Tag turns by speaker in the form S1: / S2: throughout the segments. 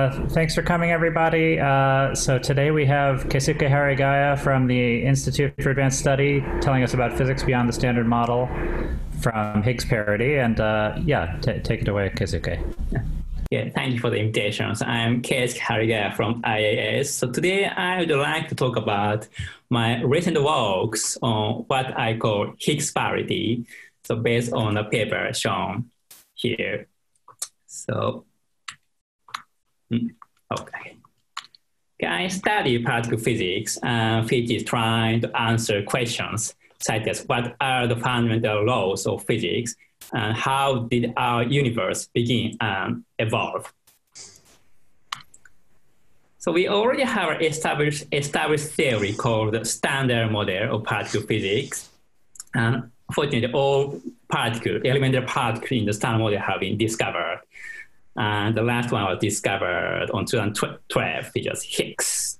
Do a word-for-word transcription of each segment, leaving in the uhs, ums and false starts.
S1: Uh, thanks for coming, everybody. Uh, so today we have Keisuke Harigaya from the Institute for Advanced Study telling us about physics beyond the standard model from Higgs parity. And uh, yeah, t- take it away, Keisuke.
S2: Yeah, thank you for the invitation. So I'm Keisuke Harigaya from I A S. So today I would like to talk about my recent works on what I call Higgs parity. So based on the paper shown here. So, okay. I study particle physics, uh, which is trying to answer questions such as what are the fundamental laws of physics and how did our universe begin and evolve. So we already have an established, established theory called the standard model of particle physics. And fortunately, all particles, elementary particles in the standard model have been discovered. And the last one was discovered on two thousand twelve, which was Higgs.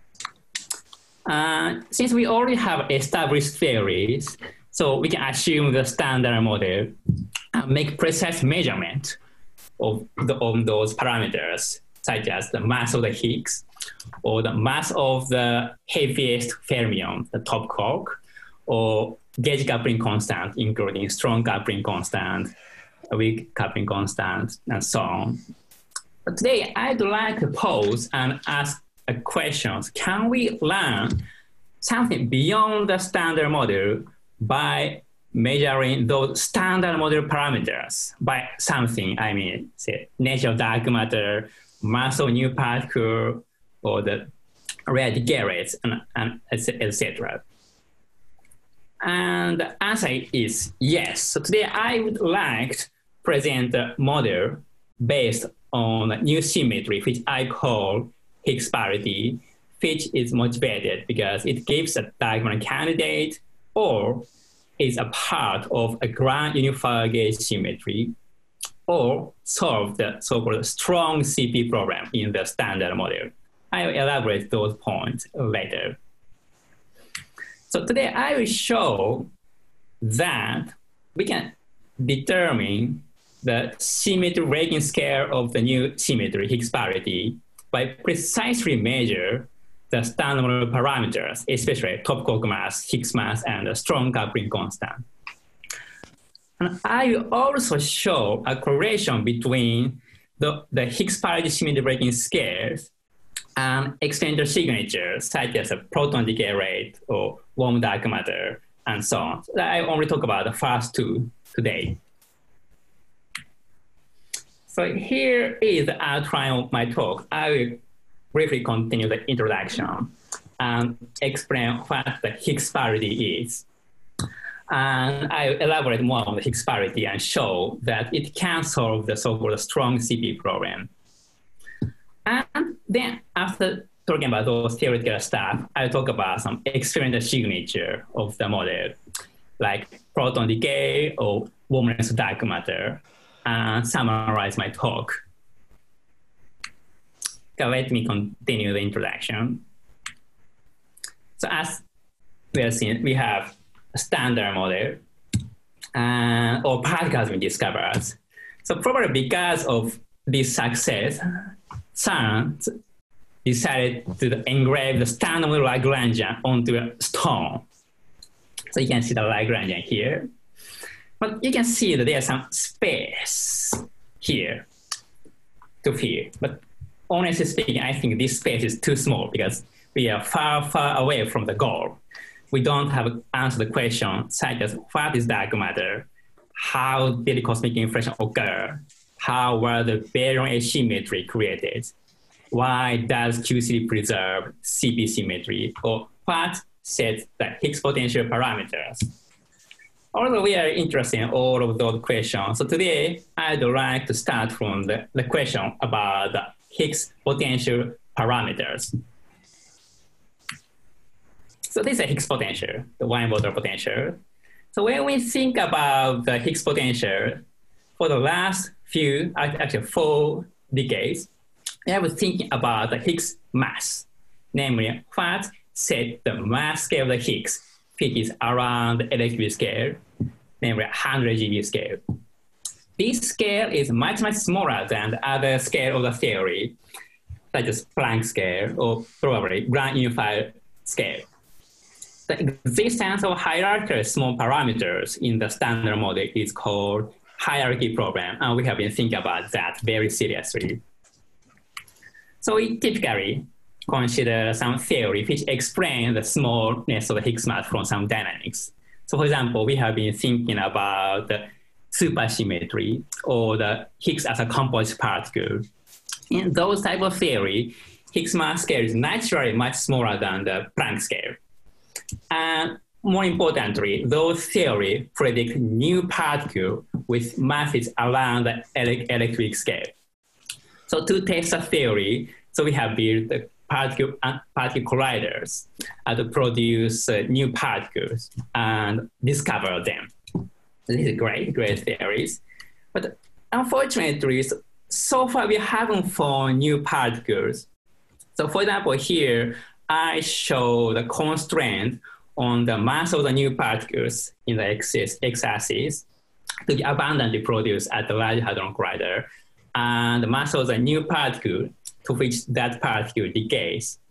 S2: Uh, since we already have established theories, so we can assume the standard model and make precise measurement of, the, of those parameters, such as the mass of the Higgs, or the mass of the heaviest fermion, the top quark, or gauge coupling constant, including strong coupling constant, weak coupling constant, and so on. But today, I'd like to pose and ask a question. Can we learn something beyond the standard model by measuring those standard model parameters? By something, I mean, say, nature of dark matter, mass of new particle, or the rate Garretts, and, and et cetera. And the answer is yes. So today I would like to present a model based on a new symmetry, which I call Higgs parity, which is motivated because it gives a diagonal candidate or is a part of a grand unified gauge symmetry, or solve the so-called strong C P problem in the standard model. I will elaborate those points later. So today I will show that we can determine the symmetry ranking scale of the new symmetry, Higgs parity, by precisely measure the standard model parameters, especially top quark mass, Higgs mass, and the strong coupling constant. And I will also show a correlation between the, the Higgs parity symmetry ranking scales and experimental signatures, such as a proton decay rate or warm dark matter, and so on. So I only talk about the first two today. So here is the outline of my talk. I will briefly continue the introduction and explain what the Higgs parity is. And I will elaborate more on the Higgs parity and show that it can solve the so-called strong C P problem. And then after talking about those theoretical stuff, I'll talk about some experimental signature of the model, like proton decay or warmness of dark matter, and summarize my talk. Okay, let me continue the introduction. So as we have seen, we have a standard model, uh, or particles have been discovered. So probably because of this success, CERN decided to engrave the standard model Lagrangian onto a stone. So you can see the Lagrangian here. But you can see that there's some space here to fill. But honestly speaking, I think this space is too small because we are far, far away from the goal. We don't have answered the question such as what is dark matter? How did cosmic inflation occur? How were the baryon asymmetry created? Why does Q C D preserve C P symmetry? Or what sets the Higgs potential parameters? Although we are interested in all of those questions, so today I'd like to start from the, the question about the Higgs potential parameters. So this is a Higgs potential, the Wien-Butler potential. So when we think about the Higgs potential, for the last few, actually four decades, I was thinking about the Higgs mass, namely what set the mass scale of the Higgs, which is around the electric scale, namely one hundred G B scale. This scale is much, much smaller than the other scale of the theory. such as Planck scale or probably grand unified scale. The existence of hierarchical small parameters in the standard model is called hierarchy problem, and we have been thinking about that very seriously. So we typically consider some theory which explains the smallness of the Higgs mass from some dynamics. So for example, we have been thinking about the supersymmetry or the Higgs as a composite particle. In those type of theory, Higgs mass scale is naturally much smaller than the Planck scale. And more importantly, those theories predict new particles with masses around the ele electric scale. So to test the theory, so we have built the particle, uh, particle colliders uh, to produce uh, new particles and discover them. This is great, great theories. But unfortunately, so far we haven't found new particles. So for example, here, I show the constraint on the mass of the new particles in the x-axis to be abundantly produced at the Large Hadron Collider, and the mass of the new particle to which that particle decays.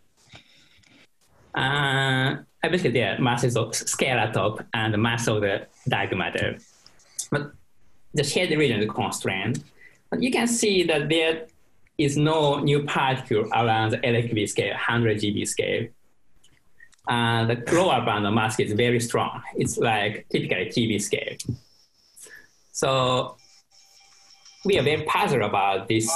S2: Uh, basically, the masses of scalar top and the mass of the dark matter. But the shaded region is constrained. But you can see that there is no new particle around the L Q B scale, one hundred G B scale. And the lower bound of mass is very strong. It's like typically T B scale. So we are very puzzled about this,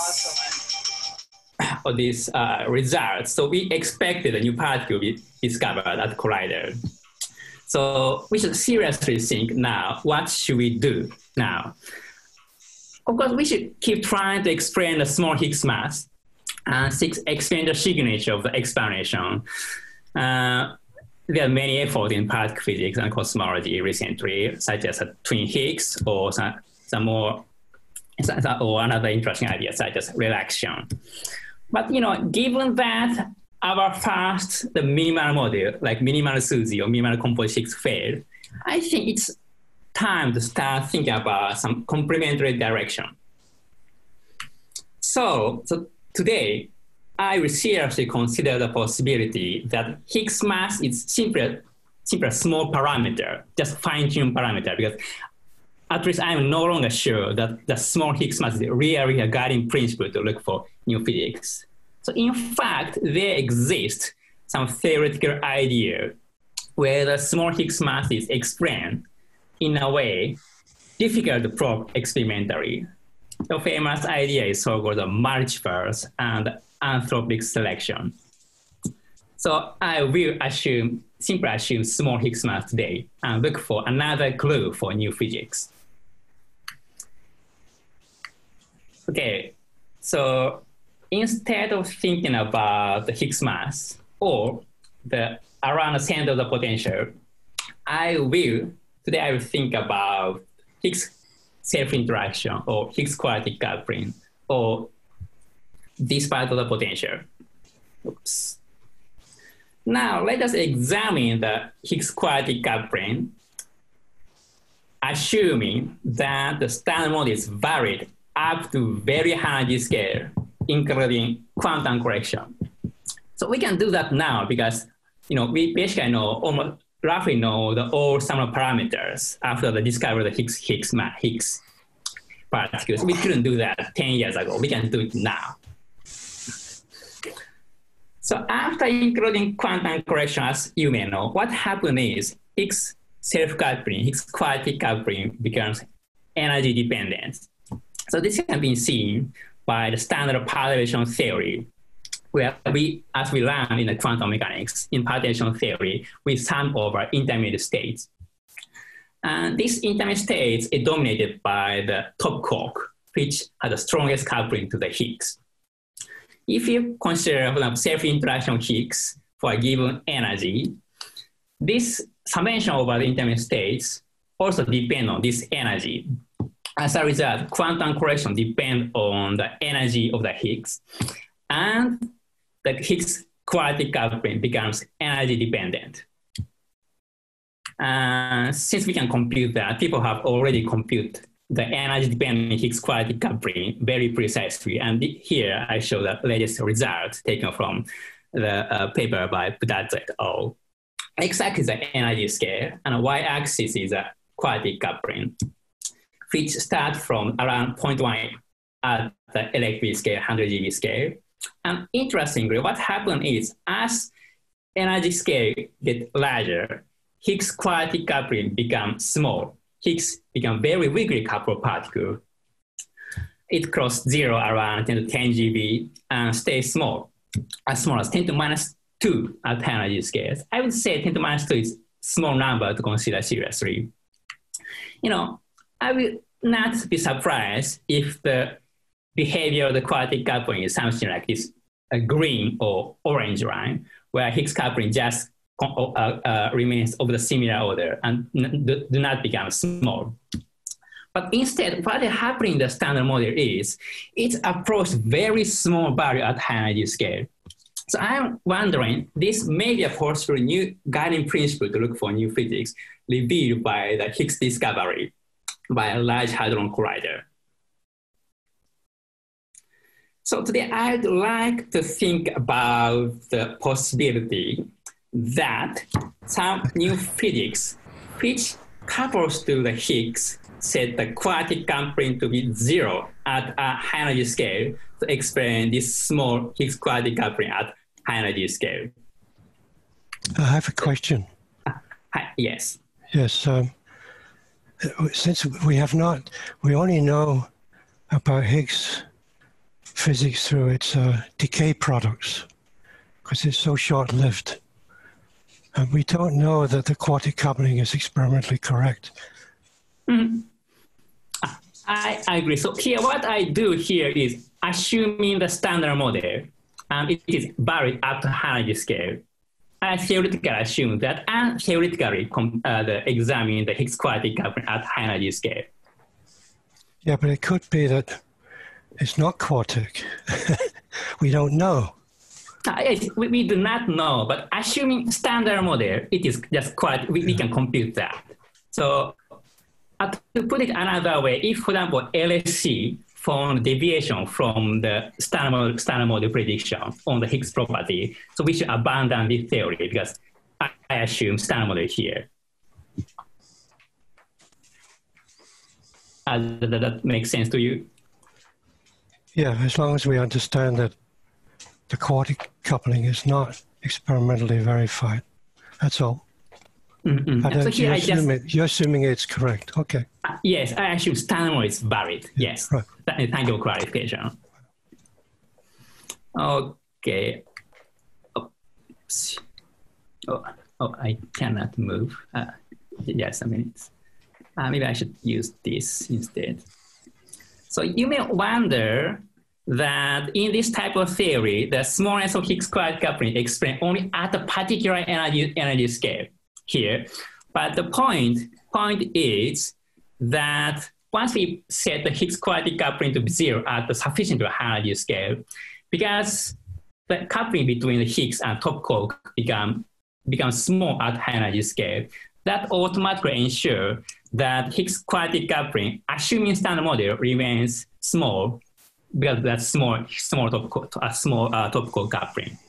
S2: or these uh, results. So we expected a new particle to be discovered at Collider. So we should seriously think now, what should we do now? Of course, we should keep trying to explain the small Higgs mass and explain the signature of the explanation. Uh, there are many efforts in particle physics and cosmology recently, such as a twin Higgs or some, some more, or another interesting idea, such as relaxation. But you know, given that our first, the minimal model, like minimal SUSY or minimal composite Higgs failed, I think it's time to start thinking about some complementary direction. So, so today, I will seriously consider the possibility that Higgs mass is simply, simply a small parameter, just fine-tuned parameter, because at least I'm no longer sure that the small Higgs mass is really a guiding principle to look for new physics. So in fact, there exists some theoretical idea where the small Higgs mass is explained in a way difficult to prove experimentally. The famous idea is so-called the multiverse and anthropic selection. So I will assume, simply assume small Higgs mass today and look for another clue for new physics. Okay, so instead of thinking about the Higgs mass or the around the center of the potential, I will, today I will think about Higgs self-interaction or Higgs quadratic coupling or this part of the potential. Oops. Now let us examine the Higgs quadratic coupling, assuming that the standard model is valid up to very high energy scale, including quantum correction. So we can do that now because you know we basically know almost roughly know the all sum of parameters after the discovery of the Higgs Higgs Higgs particles. We couldn't do that ten years ago. We can do it now. So after including quantum correction, as you may know, what happens is Higgs self-coupling, Higgs quadratic coupling becomes energy dependent. So this can be seen by the standard partition theory, where we, as we learned in the quantum mechanics, in partition theory, we sum over intermediate states. And these intermediate states is dominated by the top quark, which has the strongest coupling to the Higgs. If you consider, for example, self-interaction Higgs for a given energy, this summation over the intermediate states also depend on this energy. As a result, quantum correction depends on the energy of the Higgs, and the Higgs quadratic coupling becomes energy dependent. Uh, since we can compute that, people have already computed the energy-dependent Higgs quality coupling very precisely. And here I show the latest result taken from the uh, paper by Budadze et al. X-axis is the energy scale, and y-axis is a quality coupling, which start from around zero point one at the electric scale, one hundred G B scale. And interestingly, what happened is as energy scale get larger, Higgs quality coupling becomes small. Higgs become very weakly coupled particle. It crossed zero around ten to ten G B and stays small, as small as ten to minus two at energy scales. I would say ten to minus two is small number to consider seriously. You know, I will not be surprised if the behavior of the quality coupling is something like this, a green or orange line, where Higgs coupling just uh, uh, remains of the similar order and do, do not become small. But instead, what is happening in the standard model is it approaches very small value at high energy scale. So I'm wondering, this may be a possible new guiding principle to look for new physics revealed by the Higgs discovery by a Large Hadron Collider. So today I'd like to think about the possibility that some new physics which couples to the Higgs set the quality coupling to be zero at a high energy scale to explain this small Higgs quality coupling at high energy scale.
S3: I have a question.
S2: Uh, hi, yes.
S3: Yes. Um, since we have not, we only know about Higgs physics through its uh, decay products, because it's so short-lived. And we don't know that the quantum coupling is experimentally correct.
S2: Mm-hmm. I, I agree. So here, what I do here is assuming the standard model, and it is varied up to high energy scale. I theoretically assume that, and theoretically uh, the examine the Higgs quality coupling at high energy scale.
S3: Yeah, but it could be that it's not quartic. We don't know.
S2: Uh, yes, we, we do not know, but assuming standard model, it is just quite, we, we can compute that. So uh, to put it another way, if, for example, L S C found deviation from the standard model, standard model prediction on the Higgs property, so we should abandon this theory because I, I assume standard model here. Uh, does that make sense to you?
S3: Yeah, as long as we understand that the quartic coupling is not experimentally verified. That's all.
S2: Mm-hmm.
S3: And
S2: so here
S3: you're,
S2: I
S3: assuming,
S2: just,
S3: you're assuming it's correct. Okay.
S2: Uh, yes, I assume standard model is valid. Yes.
S3: Right.
S2: Th thank you for clarification. Okay. Oh, oh, oh I cannot move. Uh, just a minute. Uh, maybe I should use this instead. So you may wonder that in this type of theory, the smallness of Higgs quality coupling is explained only at a particular energy, energy scale here. But the point, point is that once we set the Higgs quality coupling to zero at the sufficient high energy scale, because the coupling between the Higgs and top quark become, become small at high energy scale, that automatically ensures that Higgs quality coupling, assuming standard model, remains small because that's small, small top, a small uh, top quark coupling.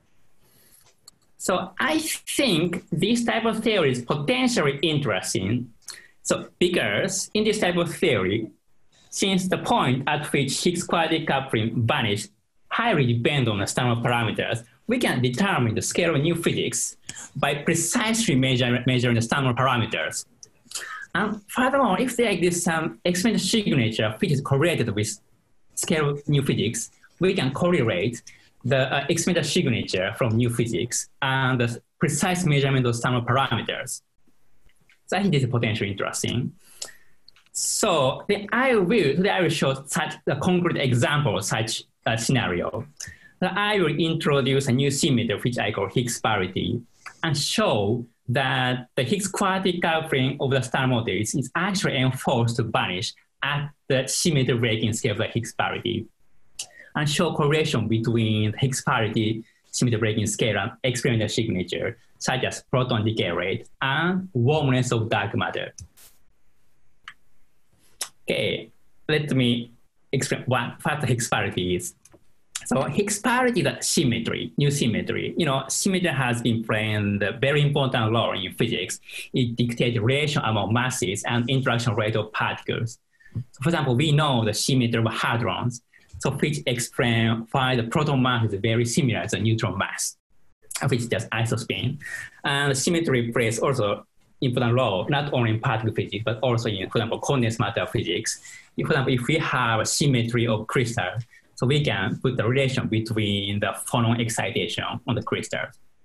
S2: So I think this type of theory is potentially interesting. So because in this type of theory, since the point at which Higgs quality coupling vanishes highly depend on the standard parameters, we can determine the scale of new physics by precisely measure, measuring the standard parameters. And furthermore, if there is some experimental signature which is correlated with scale of new physics, we can correlate the uh, experimental signature from new physics and the precise measurement of standard parameters. So I think this is potentially interesting. So then I will, today I will show such a concrete example of such a scenario. Then I will introduce a new symmetry which I call Higgs parity and show that the Higgs quality coupling of the standard model is, is actually enforced to vanish at the symmetry breaking scale of the Higgs parity, and show correlation between the Higgs parity symmetry breaking scale and experimental signature, such as proton decay rate and warmness of dark matter. Okay, let me explain what, what Higgs parity is. So Higgs parity is a symmetry, new symmetry. You know, symmetry has been playing a very important role in physics. It dictates relation among masses and interaction rate of particles. So for example, we know the symmetry of hadrons, so which explain why the proton mass is very similar to the neutron mass, which is just isospin. And symmetry plays also important role, not only in particle physics, but also in, for example, condensed matter physics. If, for example, if we have a symmetry of crystal, so we can put the relation between the phonon excitation on the crystal.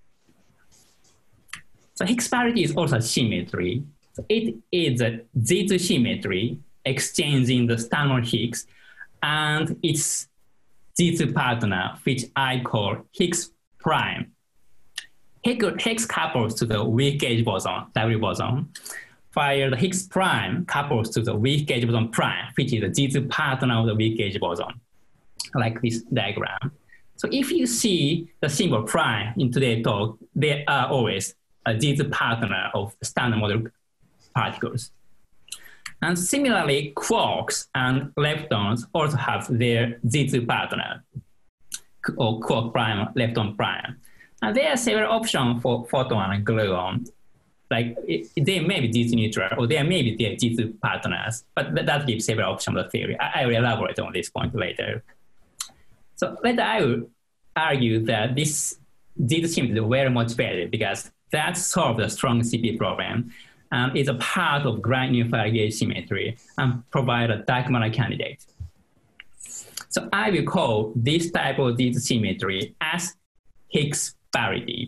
S2: So Higgs parity is also a symmetry. So it is a Z two symmetry exchanging the standard Higgs and its Z two partner, which I call Higgs prime. Higgs couples to the weak gauge boson, W boson, while the Higgs prime couples to the weak gauge boson prime, which is the Z two partner of the weak gauge boson, like this diagram. So if you see the symbol prime in today's talk, they are always a Z two partner of standard model particles. And similarly, quarks and leptons also have their Z two partner, or quark prime, lepton prime. And there are several options for photon and gluon. Like it, they may be Z two neutral, or they may be their Z two partners, but that, that gives several options of the theory. I, I will elaborate on this point later. So later I will argue that this Z two symmetry is very much better because that solves the strong C P problem and is a part of grand unified gauge symmetry and provide a dark matter candidate. So I will call this type of Z two symmetry as Higgs parity.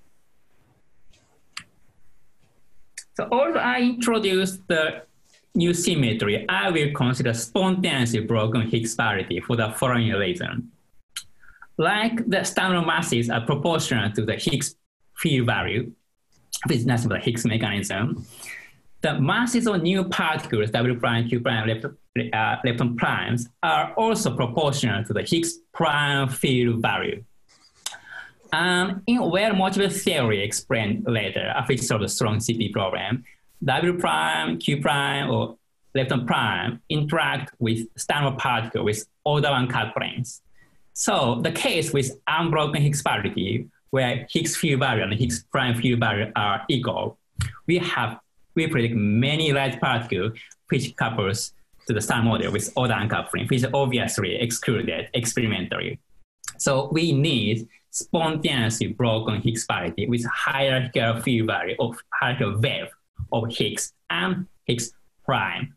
S2: So although I introduced the new symmetry, I will consider spontaneously broken Higgs parity for the following reason. Like the standard masses are proportional to the Higgs field value, which is nothing but the Higgs mechanism, the masses of new particles, W prime, Q prime, left, uh, lepton primes, are also proportional to the Higgs prime field value. Um, in well-motivated theory explained later, after it solves the strong C P problem, W prime, Q prime, or lepton prime interact with standard particle with order one couplings. So the case with unbroken Higgs parity, where Higgs field value and Higgs prime field value are equal, we have we predict many light particles which couples to the standard model with order uncoupling, which is obviously excluded experimentally. So we need spontaneously broken Higgs parity with hierarchical field value of hierarchical wave of Higgs and Higgs prime.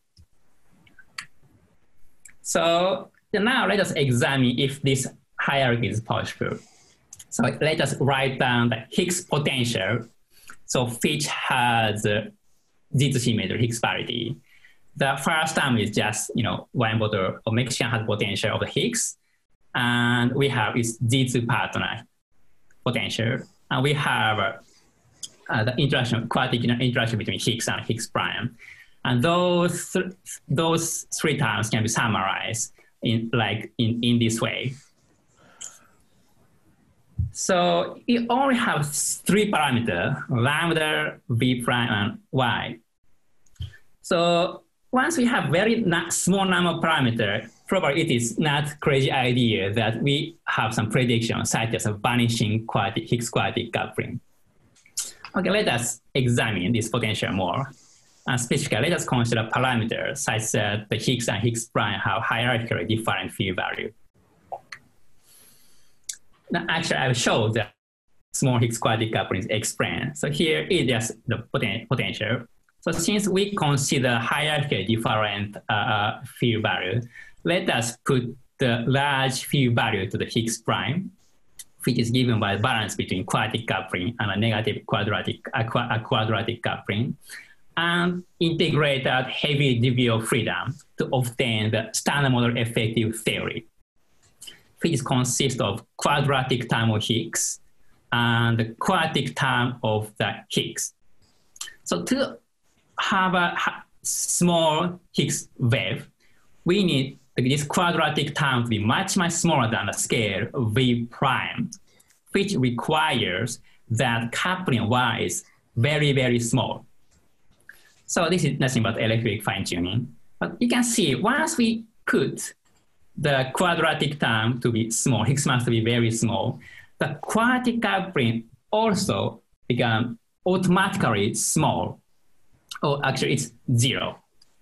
S2: So now let us examine if this hierarchy is possible. So let us write down the Higgs potential, so which has uh, Z two symmetry, Higgs parity. The first term is just, you know, one bottle of mixture has potential of the Higgs, and we have its Z two partner potential, and we have uh, uh, the interaction, quadratic interaction between Higgs and Higgs prime. And those, th those three terms can be summarized in, like in, in this way. So you only have three parameters, lambda, v prime, and y. So once we have very small number of parameters, probably it is not crazy idea that we have some prediction such as a vanishing quadratic, Higgs quadratic coupling. Okay, let us examine this potential more. And specifically, let us consider parameters such that the Higgs and Higgs prime have hierarchically different field value. Now, actually, I will show the small Higgs quadratic coupling is explained. So here is just the poten potential. So since we consider hierarchically different uh, field value, let us put the large field value to the Higgs prime, which is given by the balance between quadratic coupling and a negative quadratic, a, qu a quadratic coupling, and integrate that heavy degree of freedom to obtain the standard model effective theory, which consists of quadratic term of Higgs and the quadratic term of the Higgs. So to have a small Higgs wave, we need this quadratic term to be much, much smaller than the scale V prime, which requires that coupling Y is very, very small. So this is nothing but electric fine-tuning. But you can see once we put the quadratic term to be small, Higgs mass to be very small, the quadratic coupling also become automatically small. Or actually, it's zero.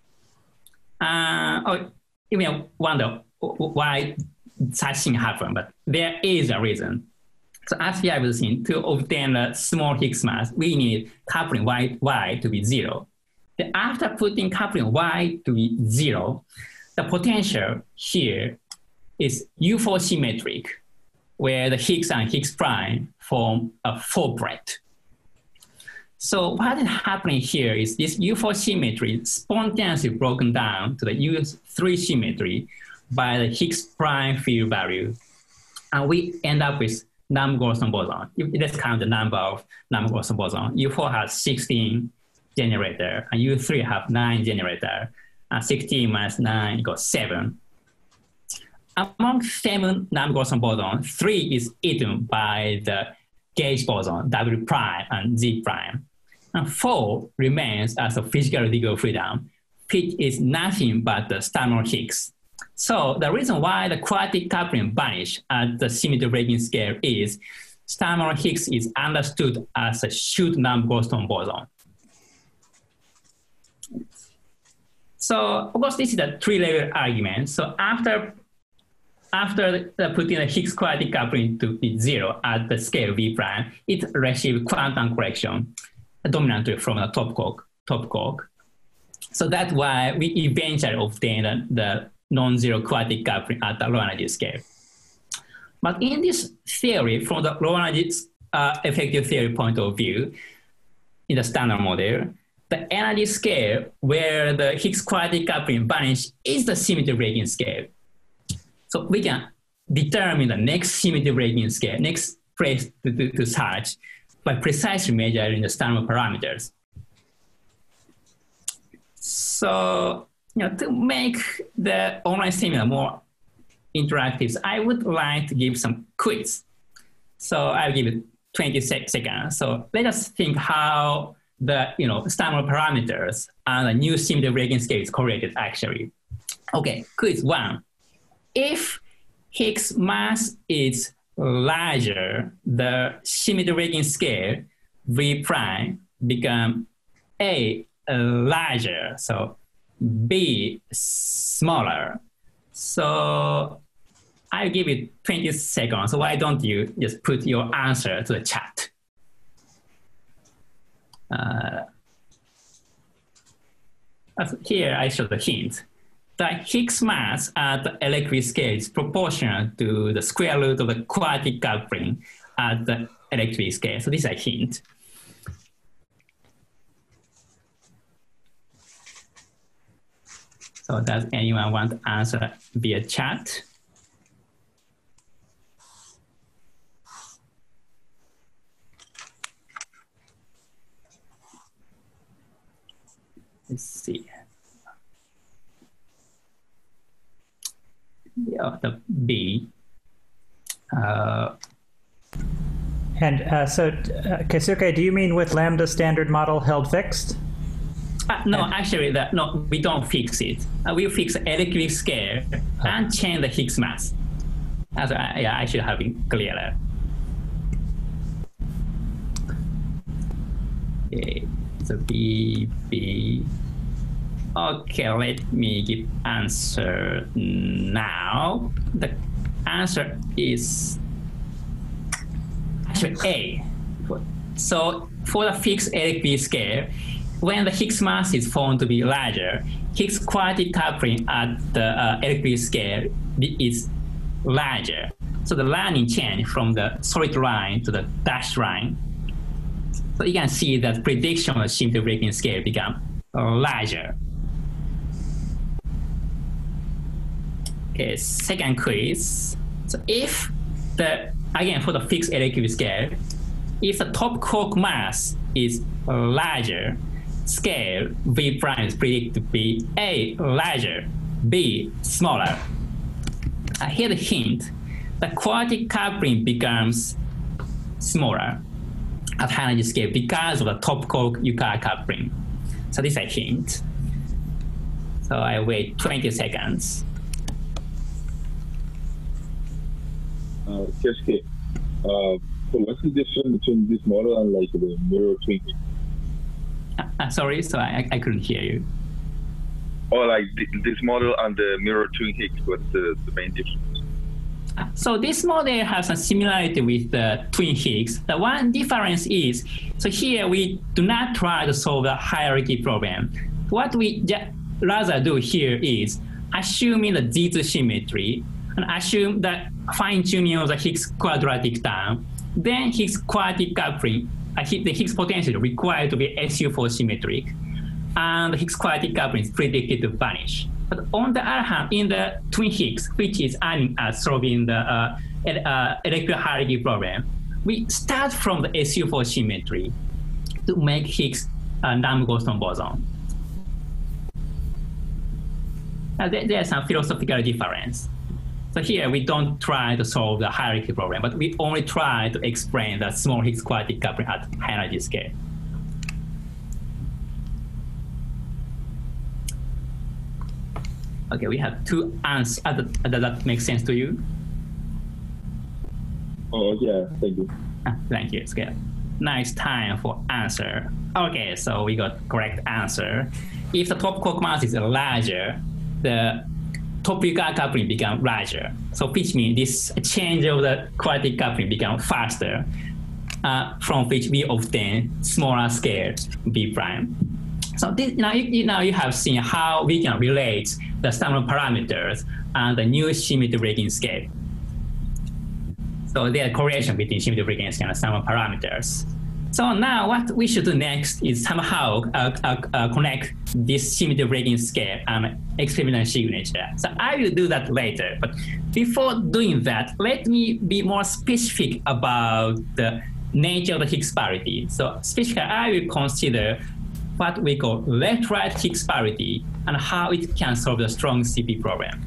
S2: Uh, or you may wonder why such thing happen, but there is a reason. So as we have seen, to obtain a small Higgs mass, we need coupling y, y to be zero. Then after putting coupling y to be zero, the potential here is U four symmetric, where the Higgs and Higgs prime form a four-plate. So what is happening here is this U four symmetry spontaneously broken down to the U three symmetry by the Higgs prime field value. And we end up with Lamb-Gosson boson. Let's count the number of Lamb-Gosson boson. U four has sixteen generator, and U three have nine generator. And sixteen minus nine equals seven. Among seven Lamb-Gosson boson, three is eaten by the gauge boson, W prime and Z prime. And four remains as a physical degree of freedom, which is nothing but the Stammer-Higgs. So the reason why the quadratic coupling vanish at the symmetry breaking scale is Stammer-Higgs is understood as a Schultz Lamb-Gosson boson. So of course, this is a three-level argument. So after After the putting the Higgs quadratic coupling to be zero at the scale V prime, it receives quantum correction dominantly from the top quark. Top quark. So that's why we eventually obtain the, the non-zero quadratic coupling at the low energy scale. But in this theory, from the low energy uh, effective theory point of view, in the standard model, the energy scale where the Higgs quadratic coupling vanishes is the symmetry breaking scale. So we can determine the next symmetry breaking scale, next place to, to, to search by precisely measuring the standard parameters. So, you know, to make the online seminar more interactive, I would like to give some quiz. So I'll give it twenty seconds. So let us think how the, you know, standard parameters and the new symmetry breaking scale is correlated actually. Okay, quiz one. If Higgs mass is larger, the symmetry breaking scale V prime become A larger, so B smaller. So I'll give it twenty seconds. So why don't you just put your answer to the chat? Uh, here I show the hint. The Higgs mass at the electric scale is proportional to the square root of the quadratic coupling at the electric scale. So this is a hint. So does anyone want to answer via chat? Let's see. Yeah, the B. Uh,
S1: and uh, so, uh, Keisuke, do you mean with lambda standard model held fixed?
S2: Uh, no, and actually, the, no, we don't fix it. Uh, we fix the electric scale oh. and change the Higgs mass. As I, yeah, I should have been clearer. Okay, so B, B. Okay, let me give answer now. The answer is actually A. So for the fixed electric scale, when the Higgs mass is found to be larger, Higgs quadratic coupling at the uh, electric scale is larger. So the lining change from the solid line to the dashed line. So you can see that prediction of the symmetry breaking scale become larger. Okay, second quiz. So if the, again, for the fixed electric scale, if the top quark mass is larger, scale V prime is predicted to be A larger, B smaller. Uh, here the hint, the quadratic coupling becomes smaller at high energy scale because of the top quark Yukawa coupling. So this is a hint. So I wait twenty seconds.
S4: Uh, Keisuke, uh, so what's the difference between this model and like the mirror twin Higgs?
S2: Uh, uh, sorry, so I, I couldn't hear you.
S4: Or like th this model and the mirror twin Higgs, what's the, the main difference?
S2: Uh, so this model has a similarity with the twin Higgs. The one difference is, so here we do not try to solve the hierarchy problem. What we rather do here is assuming the Z two symmetry and assume the fine-tuning of the Higgs quadratic term, then Higgs quadratic coupling, uh, the Higgs potential required to be S U four symmetric, and the Higgs quadratic coupling is predicted to vanish. But on the other hand, in the twin Higgs, which is aiming at solving the uh, uh, electric hierarchy problem, we start from the S U four symmetry to make Higgs uh, Dunn-Goldstone boson. Uh, there, there's some philosophical difference. So here we don't try to solve the hierarchy problem, but we only try to explain the small Higgs quadratic coupling at high energy scale. Okay, we have two answers. Uh, does that make sense to you?
S4: Oh, yeah, thank you.
S2: Ah, thank you, Skip. Nice time for answer. Okay, so we got correct answer. If the top quark mass is larger, the top Picard coupling become larger. So which means this change of the quadratic coupling become faster, uh, from which we obtain smaller scale B prime. So this, now, you, now you have seen how we can relate the standard parameters and the new symmetry breaking scale. So there's a correlation between symmetry breaking scale and standard parameters. So now what we should do next is somehow uh, uh, uh, connect this symmetry breaking scale and experimental signature. So I will do that later. But before doing that, let me be more specific about the nature of the Higgs parity. So specifically, I will consider what we call left-right Higgs parity and how it can solve the strong C P problem.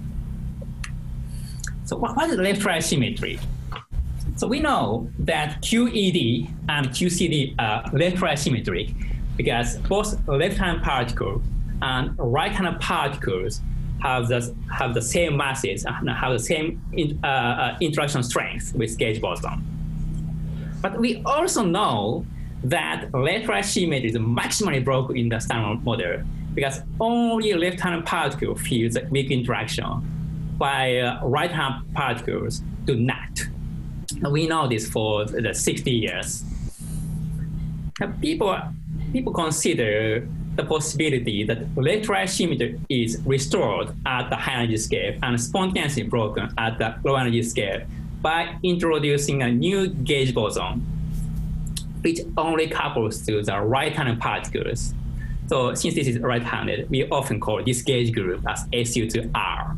S2: So what, what is left-right symmetry? So we know that Q E D and Q C D are left-right symmetric because both left-hand particle and right-hand particles have the, have the same masses and have the same in, uh, uh, interaction strength with gauge boson. But we also know that left-right symmetry is maximally broken in the standard model because only left-hand particle feels a weak interaction, while right-hand particles do not. We know this for the sixty years. People, people consider the possibility that left-right symmetry is restored at the high energy scale and spontaneously broken at the low energy scale by introducing a new gauge boson, which only couples to the right-handed particles. So since this is right-handed, we often call this gauge group as S U two R.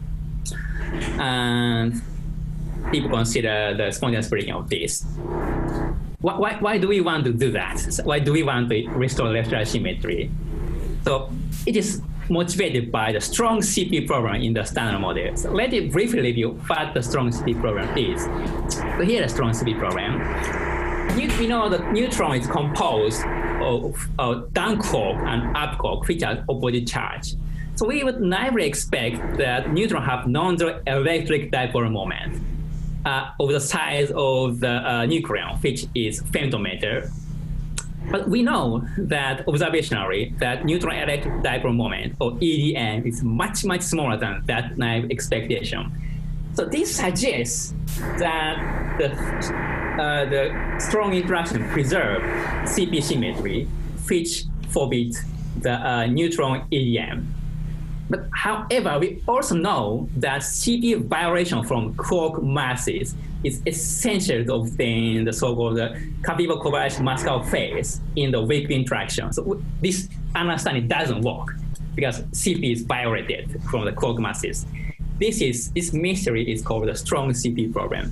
S2: And people consider the spontaneous breaking of this. Why, why, why do we want to do that? Why do we want to restore left-right symmetry? So it is motivated by the strong C P problem in the standard model. So let me briefly review what the strong C P problem is. So here is a strong C P problem. We know that neutron is composed of, of down quark and up quark, which are opposite charge. So we would never expect that neutron have non-zero electric dipole moment uh, of the size of the uh, nucleon, which is femtometer. But we know that observationally that neutron electric dipole moment, or E D M, is much, much smaller than that naive expectation. So this suggests that the, uh, the strong interaction preserve C P symmetry, which forbids the uh, neutron E D M. But however, we also know that C P violation from quark masses is essential to obtain the so-called Kabibov-Kobayashi-Maslow phase in the weak interaction. So this understanding doesn't work because C P is violated from the quark masses. This is this mystery is called the strong C P problem.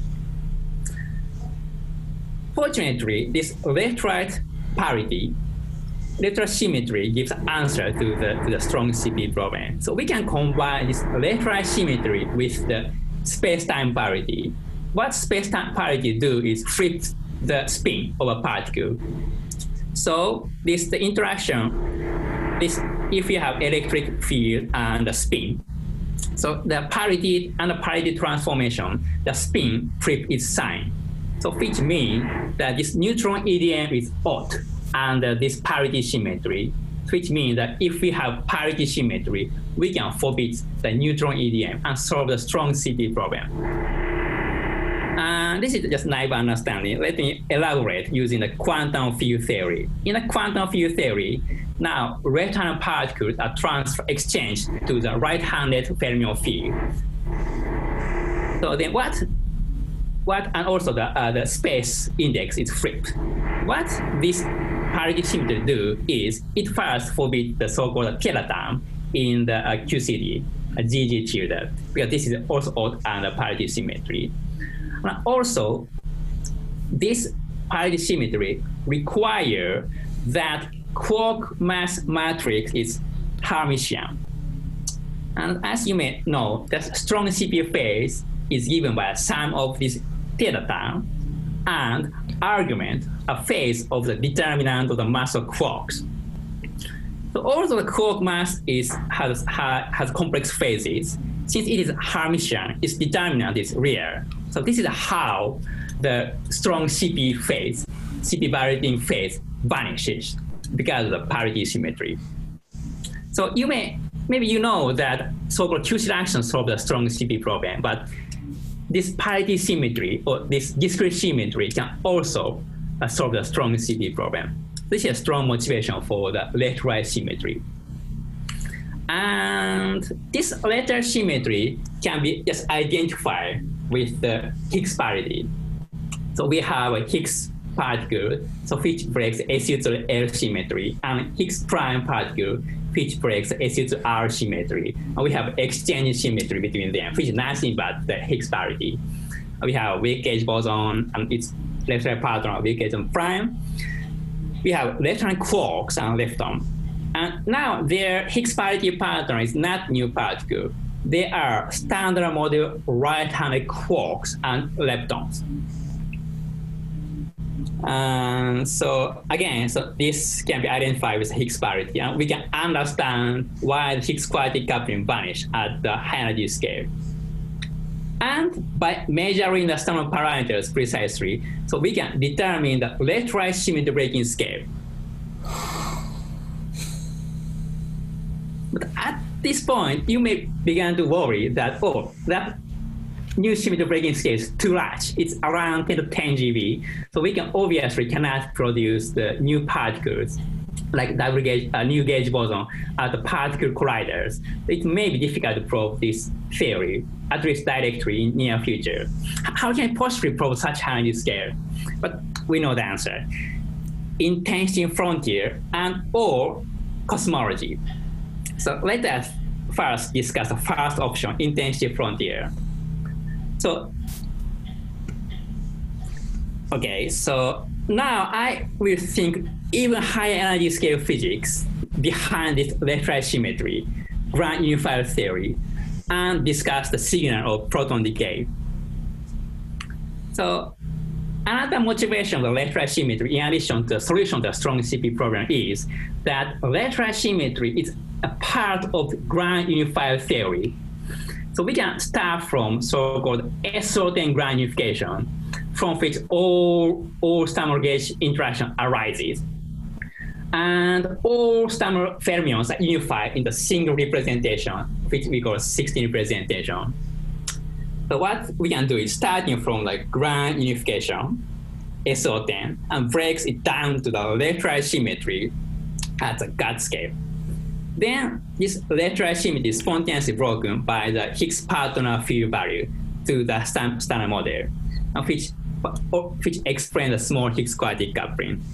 S2: Fortunately, this left-right parity, left-right symmetry gives an answer to the, to the strong C P problem. So we can combine this left-right symmetry with the space-time parity. What space-time parity do is flip the spin of a particle. So this the interaction, this if you have electric field and a spin, so the parity and the parity transformation, the spin flip its sign. So which means that this neutron E D M is odd under this parity symmetry, which means that if we have parity symmetry, we can forbid the neutron E D M and solve the strong C P problem. And this is just naive understanding. Let me elaborate using the quantum field theory. In the quantum field theory, now left-handed particles are transfer exchanged to the right-handed fermion field. So then what? What and also the uh, the space index is flipped. What this parity symmetry do is it first forbids the so-called theta term in the uh, Q C D, a G G tilde, because this is also odd under parity symmetry. And also, this parity symmetry requires that quark mass matrix is Hermitian. And as you may know, the strong C P phase is given by a sum of this theta term and argument, a phase of the determinant of the mass of quarks. So although the quark mass is, has, has complex phases, since it is Hermitian, its determinant is real. So this is how the strong C P phase, C P vibrating phase vanishes because of the parity symmetry. So you may, maybe you know that so-called Q reaction solves the strong C P problem, but this parity symmetry or this discrete symmetry can also uh, solve the strong C P problem. This is a strong motivation for the left-right symmetry. And this latter symmetry can be just identified with the Higgs parity. So we have a Higgs particle, so which breaks S U to L symmetry, and Higgs prime particle, which breaks S U to R symmetry. And we have exchange symmetry between them, which is nothing but the Higgs parity. We have weak gauge boson and its left-hand partner, weak gauge prime. We have electron quarks and lepton. And now their Higgs parity pattern is not new particle. They are standard model right-handed quarks and leptons. And so again, so this can be identified with Higgs parity, and we can understand why the Higgs quadratic coupling vanish at the high energy scale. And by measuring the standard parameters precisely, so we can determine the left-right symmetry breaking scale. But at this point, you may begin to worry that, oh, that new symmetry breaking scale is too large. It's around ten to ten G B. So we can obviously cannot produce the new particles like double gauge, uh, new gauge boson at the particle colliders. It may be difficult to prove this theory, at least directly in near future. How can I possibly prove such high energy scale? But we know the answer. Intensity frontier and or cosmology. So let us first discuss the first option, intensity frontier. So, okay, so now I will think even higher energy scale physics behind this left-right symmetry, grand unifier theory, and discuss the signal of proton decay. So another motivation of the left-right symmetry, in addition to the solution to the strong C P problem, is that left-right symmetry is a part of grand unifier theory. So we can start from so-called S O ten grand unification, from which all, all standard gauge interaction arises. And all standard fermions are unified in the single representation, which we call sixteen representation. So what we can do is starting from like grand unification, S O ten, and breaks it down to the left-right symmetry at the gut scale. Then this left-right symmetry is spontaneously broken by the Higgs partner field value to the standard model, which, which explains the small Higgs quadratic coupling.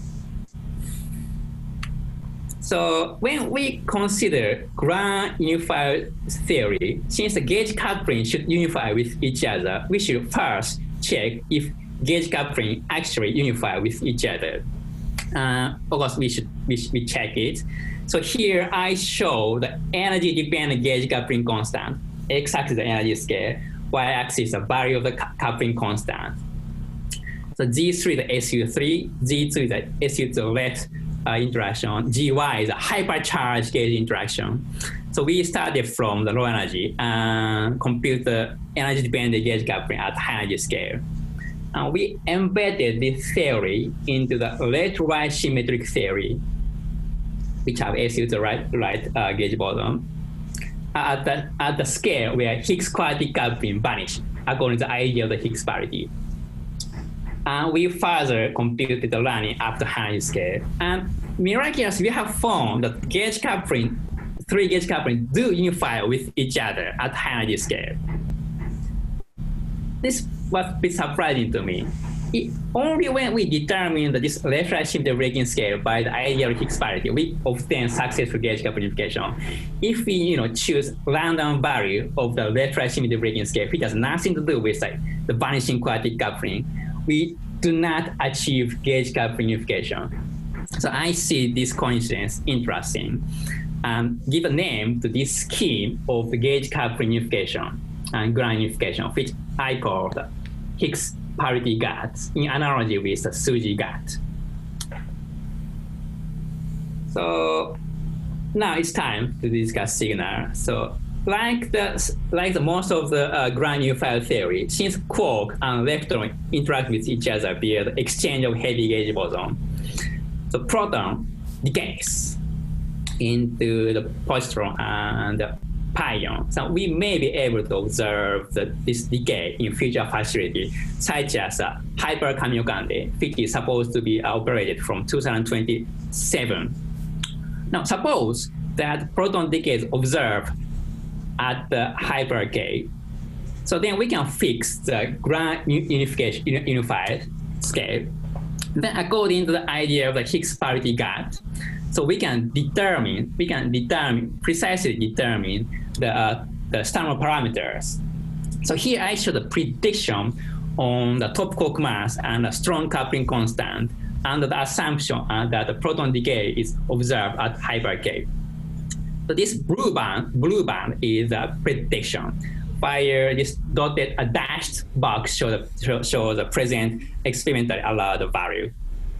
S2: So when we consider grand unifier theory, since the gauge coupling should unify with each other, we should first check if gauge coupling actually unify with each other. Uh, of course, we should we, we check it. So here I show the energy-dependent gauge coupling constant. X-axis is the energy scale, y-axis is the value of the coupling constant. So G three is the S U three, G two is the S U to the left uh, interaction. G Y is a hypercharged gauge interaction. So we started from the low energy and compute the energy-dependent gauge coupling at high energy scale. And we embedded this theory into the left-right symmetric theory, which have S U to right, right uh, gauge boson, at the, at the scale where Higgs quadratic coupling vanished according to the idea of the Higgs parity. And we further computed the learning up to high energy scale. And miraculously, we have found that gauge coupling, three gauge coupling do unify with each other at high energy scale. This was a bit surprising to me. It, only when we determine that this left-right symmetry breaking scale by the ideal Higgs parity, we obtain successful gauge coupling unification. If we you know, choose random value of the left-right symmetry breaking scale, which has nothing to do with like, the vanishing quadratic coupling, we do not achieve gauge coupling unification. So I see this coincidence interesting and give a name to this scheme of the gauge coupling unification and grand unification, which I call the Higgs parity GATT in analogy with the SUJI GATT. So now it's time to discuss signal. So like the like the most of the uh, grand unified theory, since quark and lepton interact with each other via the exchange of heavy gauge boson, the proton decays into the positron and the pion. So we may be able to observe the, this decay in future facility, such as uh, Hyper Kamiokande, which is supposed to be operated from two thousand twenty-seven. Now, suppose that proton decay is observed at the Hyper K. So then we can fix the grand unification, unified scale. Then according to the idea of the Higgs parity GATT, so we can determine, we can determine, precisely determine the, uh, the standard parameters. So here I show the prediction on the top quark mass and a strong coupling constant under the assumption uh, that the proton decay is observed at Hyper K. So this blue band, blue band is a prediction, while this dotted, a dashed box shows the, show the present experimentally allowed value.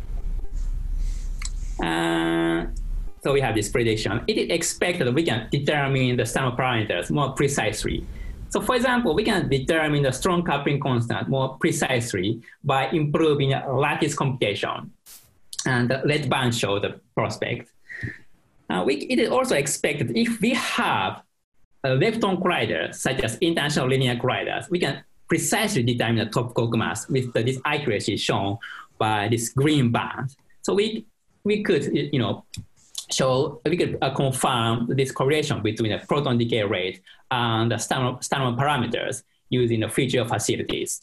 S2: Uh, so we have this prediction. It is expected that we can determine the standard parameters more precisely. So for example, we can determine the strong coupling constant more precisely by improving lattice computation. And the red band shows the prospect. Uh, we, it is also expected if we have a lepton collider, such as international linear colliders, we can precisely determine the top quark mass with the, this accuracy shown by this green band. So we we could, you know, show, we could uh, confirm this correlation between the proton decay rate and the standard, standard parameters using the future facilities.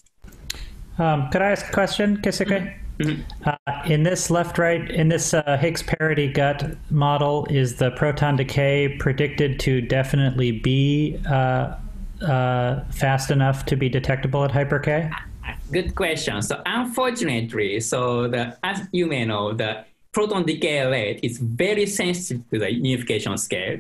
S1: Um, could I ask a question, Keisuke? Mm-hmm. uh, in this left-right, in this uh, Higgs parity GATT model, is the proton decay predicted to definitely be uh, uh, fast enough to be detectable at Hyper K?
S2: Good question. So unfortunately, so the, as you may know, the proton decay rate is very sensitive to the unification scale.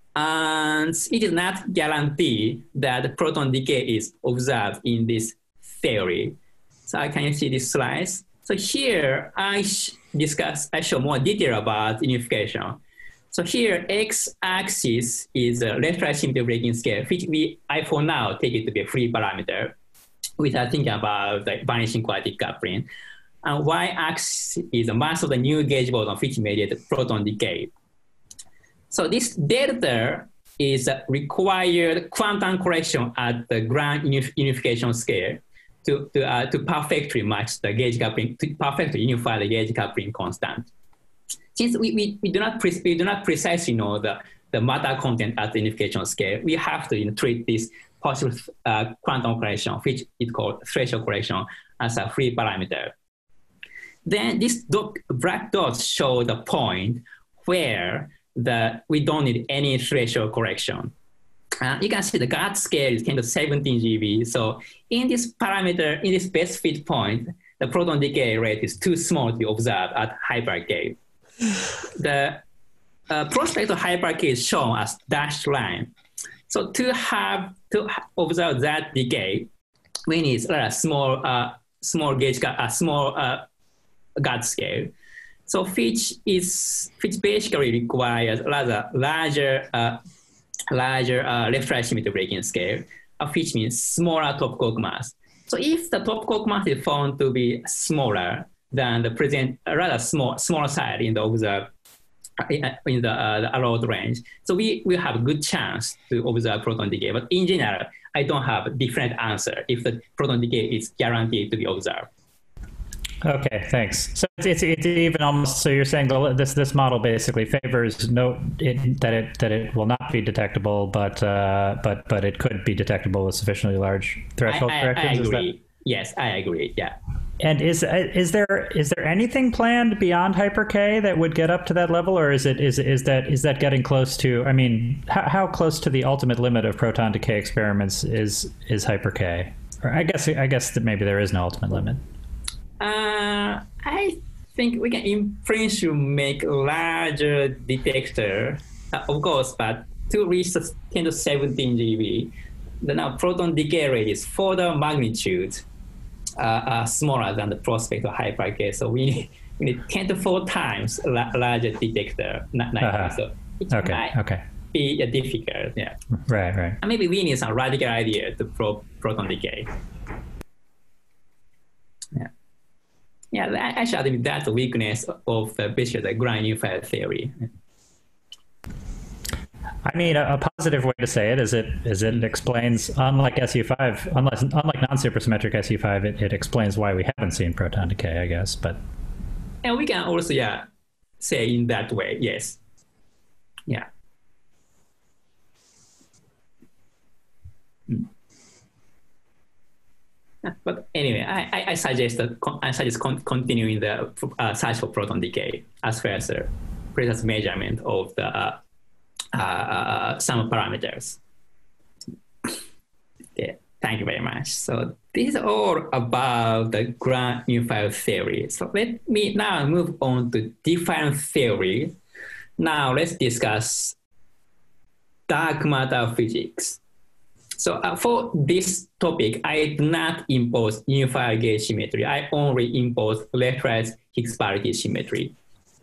S2: And it is not guaranteed that the proton decay is observed in this theory. So can you see these slides? So here I discuss, I show more detail about unification. So here x-axis is a left-right symmetry breaking scale, which we, I for now take it to be a free parameter without thinking about the vanishing quadratic coupling. And y-axis is the mass of the new gauge boson, which mediates proton decay. So this delta is a required quantum correction at the grand unif unification scale to, to, uh, to perfectly match the gauge coupling, to perfectly unify the gauge coupling constant. Since we, we, we, do, not we do not precisely know the, the matter content at the unification scale, we have to you know, treat this possible uh, quantum correction, which is called threshold correction, as a free parameter. Then these dot, black dots show the point where the, we don't need any threshold correction. Uh, you can see the GATT scale is ten to the seventeen G B. So in this parameter, in this best fit point, the proton decay rate is too small to be observed at Hyper K. The uh, prospect of Hyper K is shown as dashed line. So to have to observe that decay, we need a small uh, small gauge, a small uh, GATT scale. So which is which basically requires rather larger uh, larger uh, left-right symmetry breaking scale, uh, which means smaller top quark mass. So if the top quark mass is found to be smaller than the present, uh, rather small smaller side in the observed in the, uh, the allowed range, so we will have a good chance to observe proton decay. But in general, I don't have a different answer if the proton decay is guaranteed to be observed.
S1: Okay, thanks. So it's, it's, it's even almost, so you're saying the, this this model basically favors no it, that it that it will not be detectable, but uh, but but it could be detectable with sufficiently large threshold
S2: I, I,
S1: corrections.
S2: I agree.
S1: Is that...
S2: Yes, I agree. Yeah.
S1: And is is there is there anything planned beyond Hyper K that would get up to that level, or is it is is that is that getting close to? I mean, how, how close to the ultimate limit of proton decay experiments is is Hyper K? Or I guess I guess that maybe there is no ultimate limit.
S2: Uh, I think we can in principle make larger detector, uh, of course, but to reach the ten to seventeen G B, the now proton decay rate is for the magnitude. Uh, uh, smaller than the prospect of Hyper K, so we, we need ten to four times la larger detector. Not, not uh-huh. So it
S1: okay.
S2: might
S1: okay.
S2: be uh, difficult. Yeah.
S1: Right. Right.
S2: And maybe we need some radical idea to probe proton decay. Yeah. Yeah. Actually, I think that's the weakness of uh, basically the grand unified theory.
S1: I mean, a, a positive way to say it is it is it explains, unlike S U five, unless, unlike non-supersymmetric S U five, it, it explains why we haven't seen proton decay, I guess. But
S2: and we can also yeah say in that way, yes, yeah. Hmm. But anyway, I, I suggest that I suggest con continuing the uh, search for proton decay as well as the precise measurement of the uh, Uh, some parameters. Yeah, thank you very much. So this is all about the grand unified theory. So let me now move on to different theory. Now let's discuss dark matter physics. So uh, for this topic, I do not impose unified gauge symmetry. I only impose left-right Higgs parity symmetry.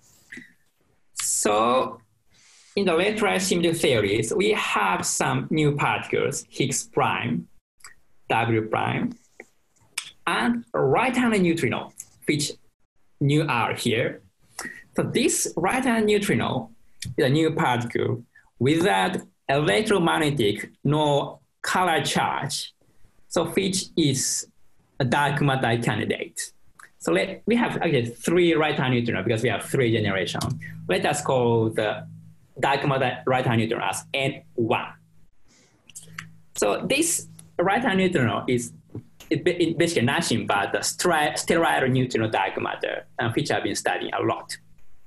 S2: So in the left-right symmetry theories, we have some new particles, Higgs prime, W prime, and right-hand neutrino, which new are here. So this right-hand neutrino is a new particle without electromagnetic nor color charge, so which is a dark matter candidate. So let, we have actually three right-hand neutrino because we have three generations. Let us call the dark matter right-hand neutrino as N one. So this right-hand neutrino is it basically nothing but the sterile neutrino dark matter, uh, which I've been studying a lot.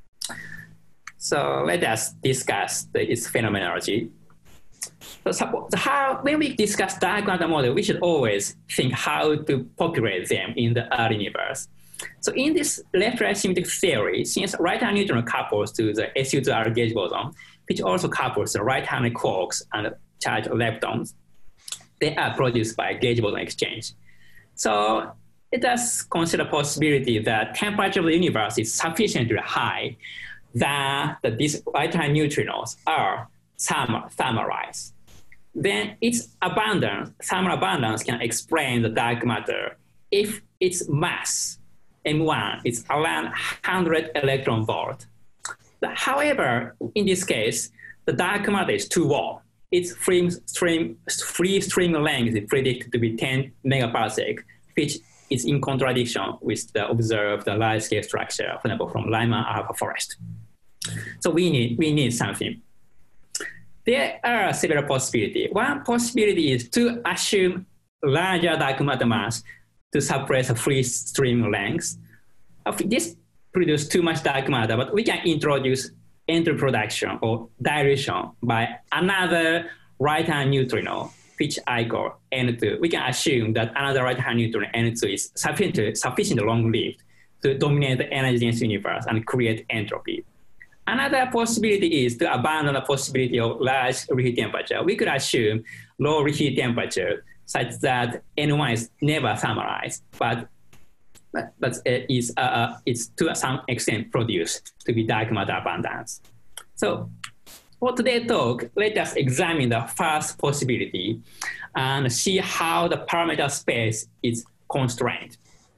S2: So let us discuss the, its phenomenology. So, so how, when we discuss dark matter model, we should always think how to populate them in the early universe. So in this left-right symmetric theory, since right-hand neutrino couples to the S U two R gauge boson, which also couples the right-hand quarks and charged leptons, they are produced by gauge boson exchange. So it does consider possibility that temperature of the universe is sufficiently high that these right-hand neutrinos are thermal, thermalized. Then its abundance, thermal abundance can explain the dark matter if its mass M one is around one hundred electron volt. However, in this case, the dark matter is too warm. Its free stream, free stream length is predicted to be ten megaparsec, which is in contradiction with the observed large-scale structure, for example, from Lyman alpha forest. So we need, we need something. There are several possibilities. One possibility is to assume larger dark matter mass to suppress a free stream length. This produces too much dark matter, but we can introduce entropy production or dilution by another right-hand neutrino, which I call N two. We can assume that another right-hand neutrino, N two, is sufficient, sufficiently long-lived to dominate the energy-dense universe and create entropy. Another possibility is to abandon the possibility of large reheat temperature. We could assume low reheat temperature such that N one is never thermalized, but but, but it is uh, it's to some extent produced to be dark matter abundance. So for today's talk, let us examine the first possibility and see how the parameter space is constrained.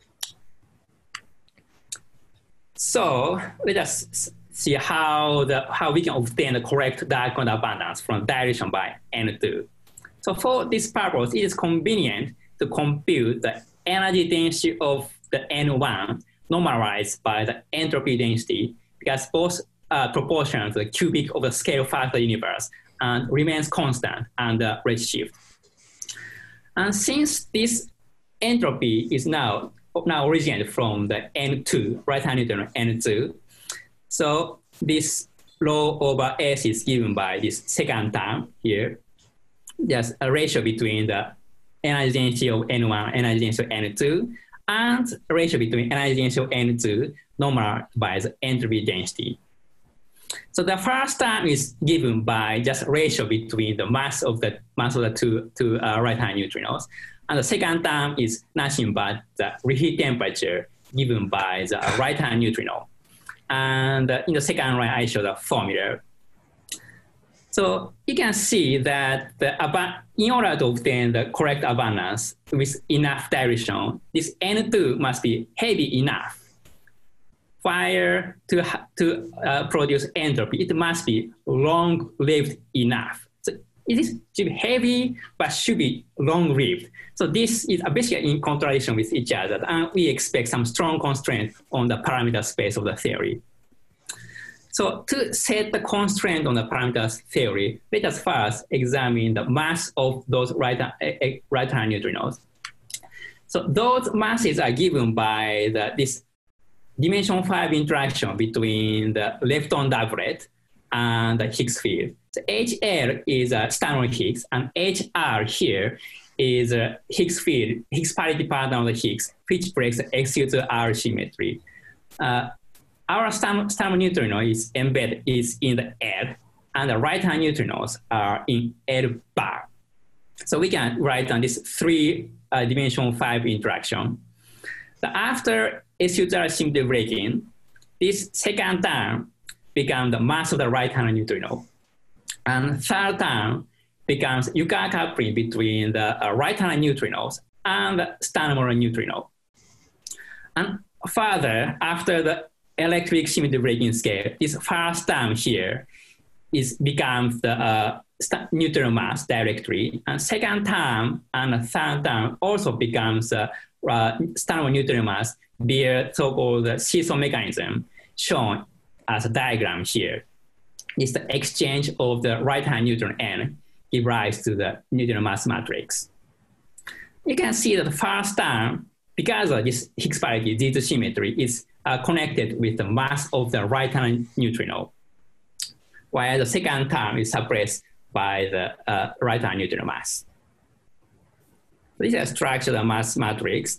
S2: So let us see how the how we can obtain the correct dark matter abundance from dilation by N two. So for this purpose, it is convenient to compute the energy density of the N one normalized by the entropy density, because both are proportional to the cubic of the scale factor universe and remains constant under redshift. And since this entropy is now now originated from the N two, right-hand neutron N two, so this rho over S is given by this second term here. There's a ratio between the energy density of N one, energy density of N two, and a ratio between energy density of N two normalized by the entropy density. So the first term is given by just ratio between the mass of the mass of the two, two uh, right-hand neutrinos. And the second term is nothing but the reheat temperature given by the right-hand neutrino. And uh, in the second line, I show the formula. So you can see that the in order to obtain the correct abundance with enough dilation, this N two must be heavy enough. While to, to uh, produce entropy, it must be long-lived enough. So it is should be heavy, but should be long-lived. So this is basically in contradiction with each other, and we expect some strong constraint on the parameter space of the theory. So to set the constraint on the parameter theory, let us first examine the mass of those right-hand right-hand neutrinos. So those masses are given by the, this dimension five interaction between the lepton doublet and the Higgs field. So H L is a standard Higgs, and H R here is a Higgs field, Higgs parity pattern of the Higgs, which breaks the X U two R symmetry. Uh, our standard neutrino is embedded is in the L, and the right-hand neutrinos are in L bar. So we can write down this three uh, dimension five interaction. So after S U two R symmetry breaking, this second term becomes the mass of the right-hand neutrino. And third term becomes Yukawa coupling between the uh, right-hand neutrinos and the standard model neutrino. And further, after the electric symmetry breaking scale, this first term here is becomes the uh, neutrino mass directly. And second term and the third term also becomes uh, uh, standard neutrino mass via so-called seesaw mechanism shown as a diagram here. It's the exchange of the right-hand neutron N give rise to the neutrino mass matrix. You can see that the first term, because of this Higgs parity Z two symmetry, is uh, connected with the mass of the right-hand neutrino, while the second term is suppressed by the uh, right-hand neutrino mass. This is a structure of the mass matrix.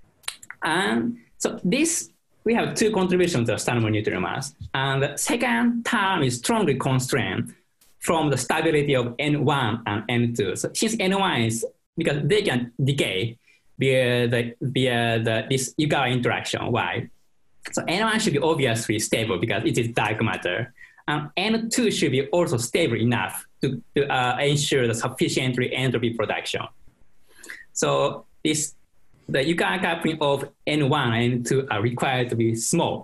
S2: And so this, we have two contributions to the standard neutrino mass. And the second term is strongly constrained from the stability of N one and N two. So since N one is, because they can decay via the, via the, this Yukawa interaction, Y. So N one should be obviously stable because it is dark matter. And N two should be also stable enough to, to uh, ensure the sufficient entropy production. So this, the Yukawa coupling of N one and N two are required to be small.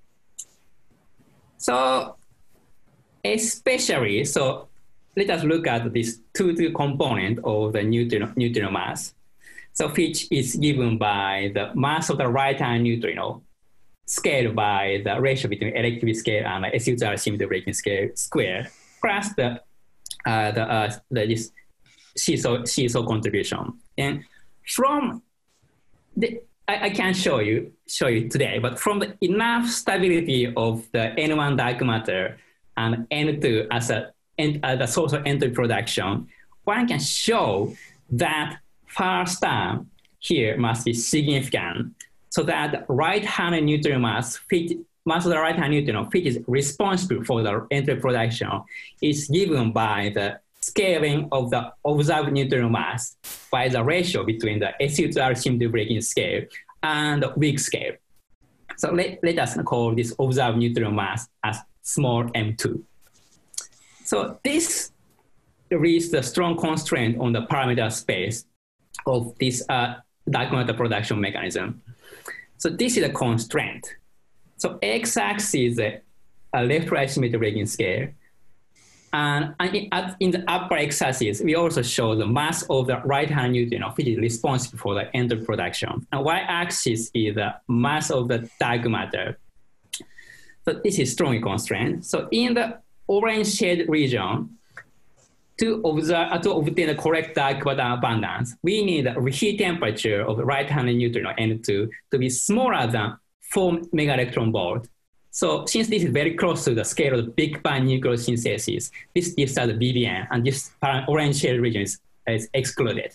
S2: So especially, so let us look at this two two component of the neutrino, neutrino mass. So which is given by the mass of the right-hand neutrino scaled by the ratio between electric scale and the S U two R symmetry breaking scale square plus the uh, the, uh, the this seesaw, seesaw contribution. And from the, I, I can't show you show you today, but from the enough stability of the N one dark matter and N two as a and uh, the source of entropy production, one can show that first term here must be significant, so that right-hand neutrino mass, fit, mass of the right-hand neutrino, which is responsible for the entropy production, is given by the scaling of the observed neutrino mass by the ratio between the S U two R symmetry breaking scale and weak scale. So let, let us call this observed neutrino mass as small m two. So this reads the strong constraint on the parameter space of this uh, dark matter production mechanism. So this is a constraint. So x-axis is a, a left-right symmetry breaking scale. And in, in the upper x-axis, we also show the mass of the right-hand neutrino, which is responsible for the entropy production. And y-axis is the mass of the dark matter. So this is strongly constrained. So in the orange shade region, to, observe, uh, to obtain the correct dark matter abundance, we need the heat temperature of the right-hand neutrino N two to be smaller than four mega electron volt. So since this is very close to the scale of the Big Bang nucleosynthesis, this gives us the B B N, and this orange shade region is, is excluded.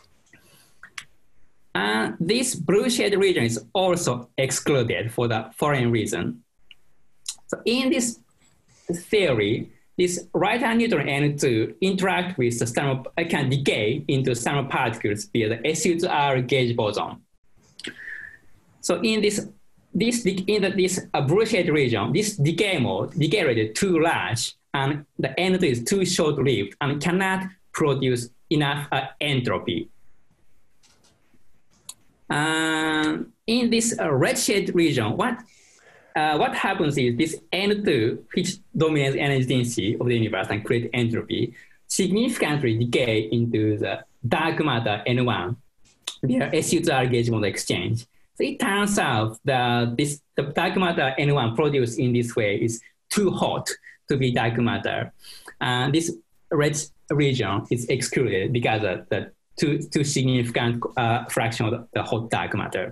S2: And this blue shade region is also excluded for the following reason. So in this theory, this right-hand neutron N two interact with the standard, can decay into standard particles via the S U two R gauge boson. So in this This, in the, this uh, blue shade region, this decay mode, decay rate is too large, and the N two is too short-lived and cannot produce enough uh, entropy. Uh, in this uh, red shade region, what, uh, what happens is this N two, which dominates energy density of the universe and creates entropy, significantly decay into the dark matter N one via S U two R gauge mode exchange. So it turns out that this, the dark matter N one produced in this way is too hot to be dark matter. And this red region is excluded because of the too, too significant uh, fraction of the, the hot dark matter.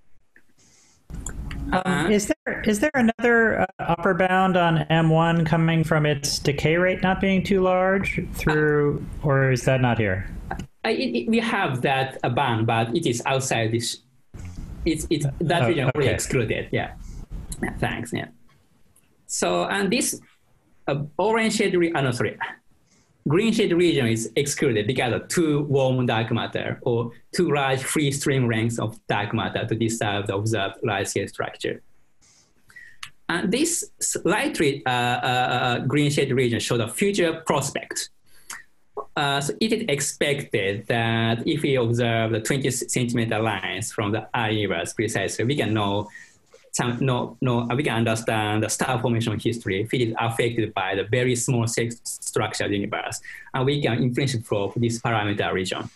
S1: Um, uh, is there is there another uh, upper bound on M one coming from its decay rate not being too large through, uh, or is that not here?
S2: Uh, it, it, we have that uh, bound, but it is outside this. It's, it's that
S1: oh,
S2: region already
S1: okay.
S2: excluded, yeah. yeah. Thanks, yeah. So, and this uh, orange shade, uh, no, sorry, green shade region is excluded because of too warm dark matter or too large free stream lengths of dark matter to disturb the observed large scale structure. And this lightly uh, uh, green shade region shows a future prospect. Uh, so it is expected that if we observe the twenty centimeter lines from the early universe precisely, we can know, some, know, know, we can understand the star formation history, which is affected by the very small structure of the universe. And we can inference from this parameter region.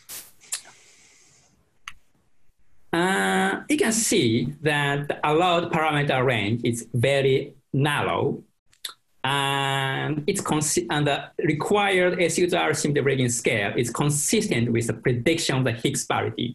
S2: Uh, you can see that the allowed parameter range is very narrow. And it's and the required S U two R symmetry breaking scale is consistent with the prediction of the Higgs parity.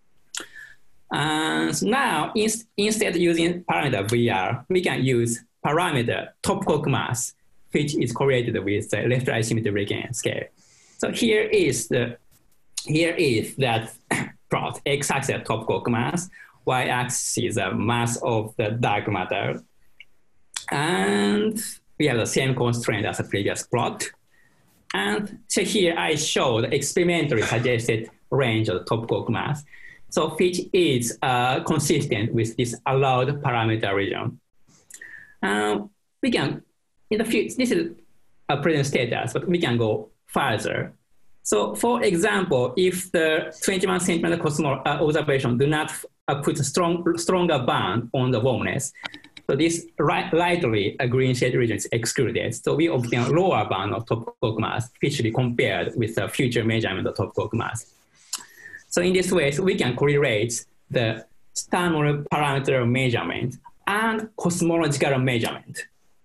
S2: And so now, in, instead of using parameter V R, we can use parameter top quark mass, which is correlated with the left-right symmetry breaking scale. So here is the here is that plot: x-axis top quark mass, y-axis is the mass of the dark matter, and we have the same constraint as the previous plot. And so here I show the experimentally suggested range of the top quark mass, so which is uh, consistent with this allowed parameter region. Um, we can, in the future, this is a present status, but we can go further. So for example, if the twenty-one centimeter cosmos uh, observation do not uh, put a strong, stronger band on the warmness, so this right, lightly a green shade region is excluded. So we obtain a lower band of top quark mass, which should be compared with the future measurement of top quark mass. So in this way, so we can correlate the standard parameter measurement and cosmological measurement.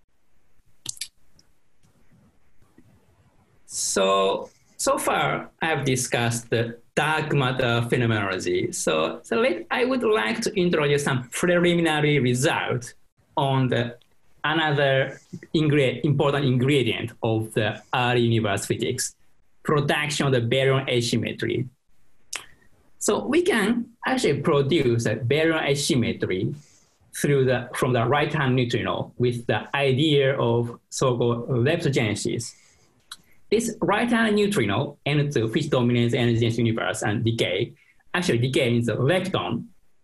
S2: So, so far I have discussed the dark matter phenomenology. So, so let, I would like to introduce some preliminary results on the another ingre important ingredient of the early universe physics, production of the baryon asymmetry. So we can actually produce a baryon asymmetry through the, from the right-hand neutrino with the idea of so-called leptogenesis. This right-hand neutrino, N two, which dominates energy dense universe and decay, actually decay in the lepton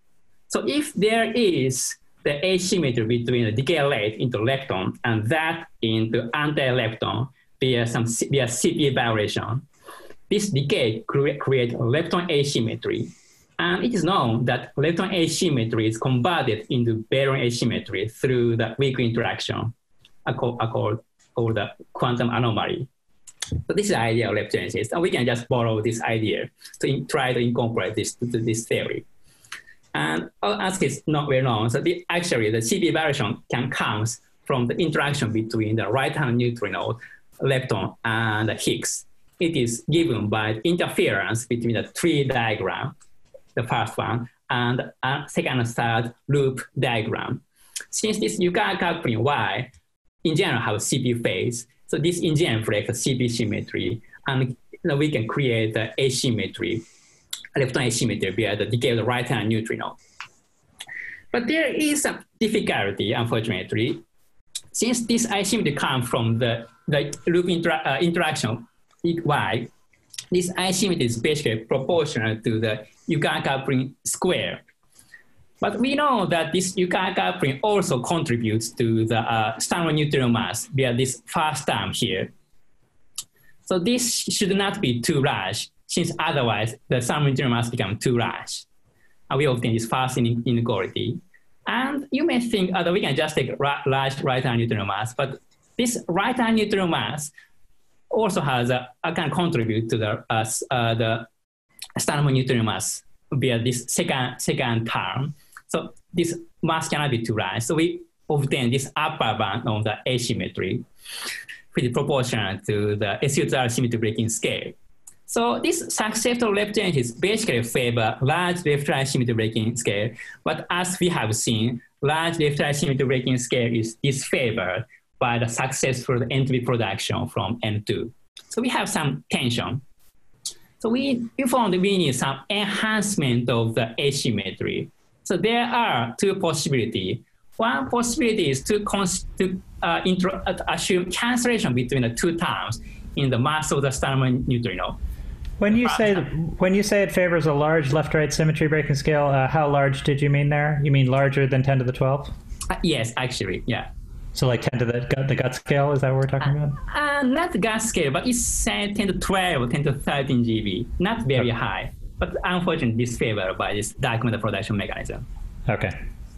S2: So if there is the asymmetry between the decay rate into lepton and that into anti-lepton via some via C P variation, this decay cre creates lepton asymmetry. And it is known that lepton asymmetry is converted into baryon asymmetry through the weak interaction called, called, called the quantum anomaly. So this is the idea of leptogenesis. And we can just borrow this idea to in, try to incorporate this to, to this theory. And as it's not well known, so the, actually the C P variation can come from the interaction between the right-hand neutrino, lepton, and the Higgs. It is given by the interference between the tree diagram, the first one, and a second and third loop diagram. Since this Yukawa coupling Y in general have C P phase, so this in general reflects C P symmetry, and you know, we can create the asymmetry, lepton asymmetry via the decay of the right-hand neutrino. But there is some difficulty, unfortunately, since this asymmetry comes from the, the loop intera uh, interaction Y. This asymmetry is basically proportional to the Yukawa coupling square. But we know that this Yukawa coupling also contributes to the uh, standard neutrino mass via this first term here. So this should not be too large, since otherwise the standard neutrino mass becomes too large. And we obtain this first inequality. And you may think oh, that we can just take large right-hand neutrino mass, but this right-hand neutrino mass also has a, a can contribute to the uh, uh, the standard neutrino mass via this second second term. So this mass cannot be too large. So we obtain this upper bound of the asymmetry, which is proportional to the S U two R symmetry breaking scale. So this successful leptogenesis basically favor large left-right symmetry breaking scale. But as we have seen, large left-right symmetry breaking scale is disfavored by the successful entropy production from N two. So we have some tension. So we, we found we need some enhancement of the asymmetry. So there are two possibilities. One possibility is to, to uh, intro, uh, assume cancellation between the two terms in the mass of the standard neutrino.
S1: When you say when you say it favors a large left-right symmetry breaking scale, uh, how large did you mean there? You mean larger than ten to the twelfth?
S2: Uh, yes, actually, yeah.
S1: So like ten to the gut, the gut scale, is that what we're talking
S2: uh,
S1: about?
S2: Uh, not the gut scale, but it's uh, ten to twelve, ten to thirteen G B. Not very okay. high, but unfortunately disfavored by this dark matter production mechanism.
S1: Okay.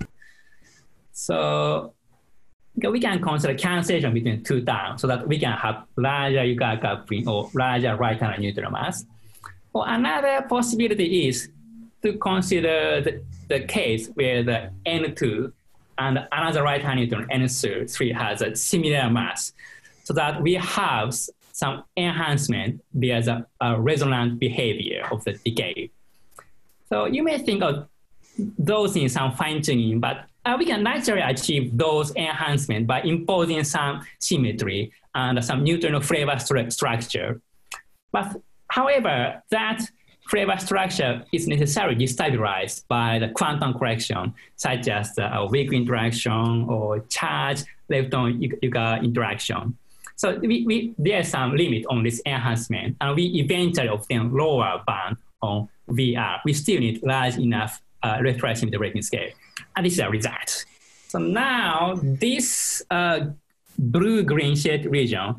S2: So we can consider cancellation between two terms so that we can have larger Yukawa coupling or larger right-hand neutrino mass. Or another possibility is to consider the, the case where the N two and another right-hand neutron, N three, has a similar mass, so that we have some enhancement via the uh, resonant behavior of the decay. So you may think of those in some fine-tuning, but uh, we can naturally achieve those enhancements by imposing some symmetry and some neutrino flavor stru structure. But however, that flavor structure is necessarily destabilized by the quantum correction, such as the uh, weak interaction or charge lepton-Yukawa interaction. So we, we, there's some limit on this enhancement, and we eventually obtain lower band on V R. We still need large enough uh, left-right symmetry breaking scale. And this is a result. So now this uh, blue-green shaded region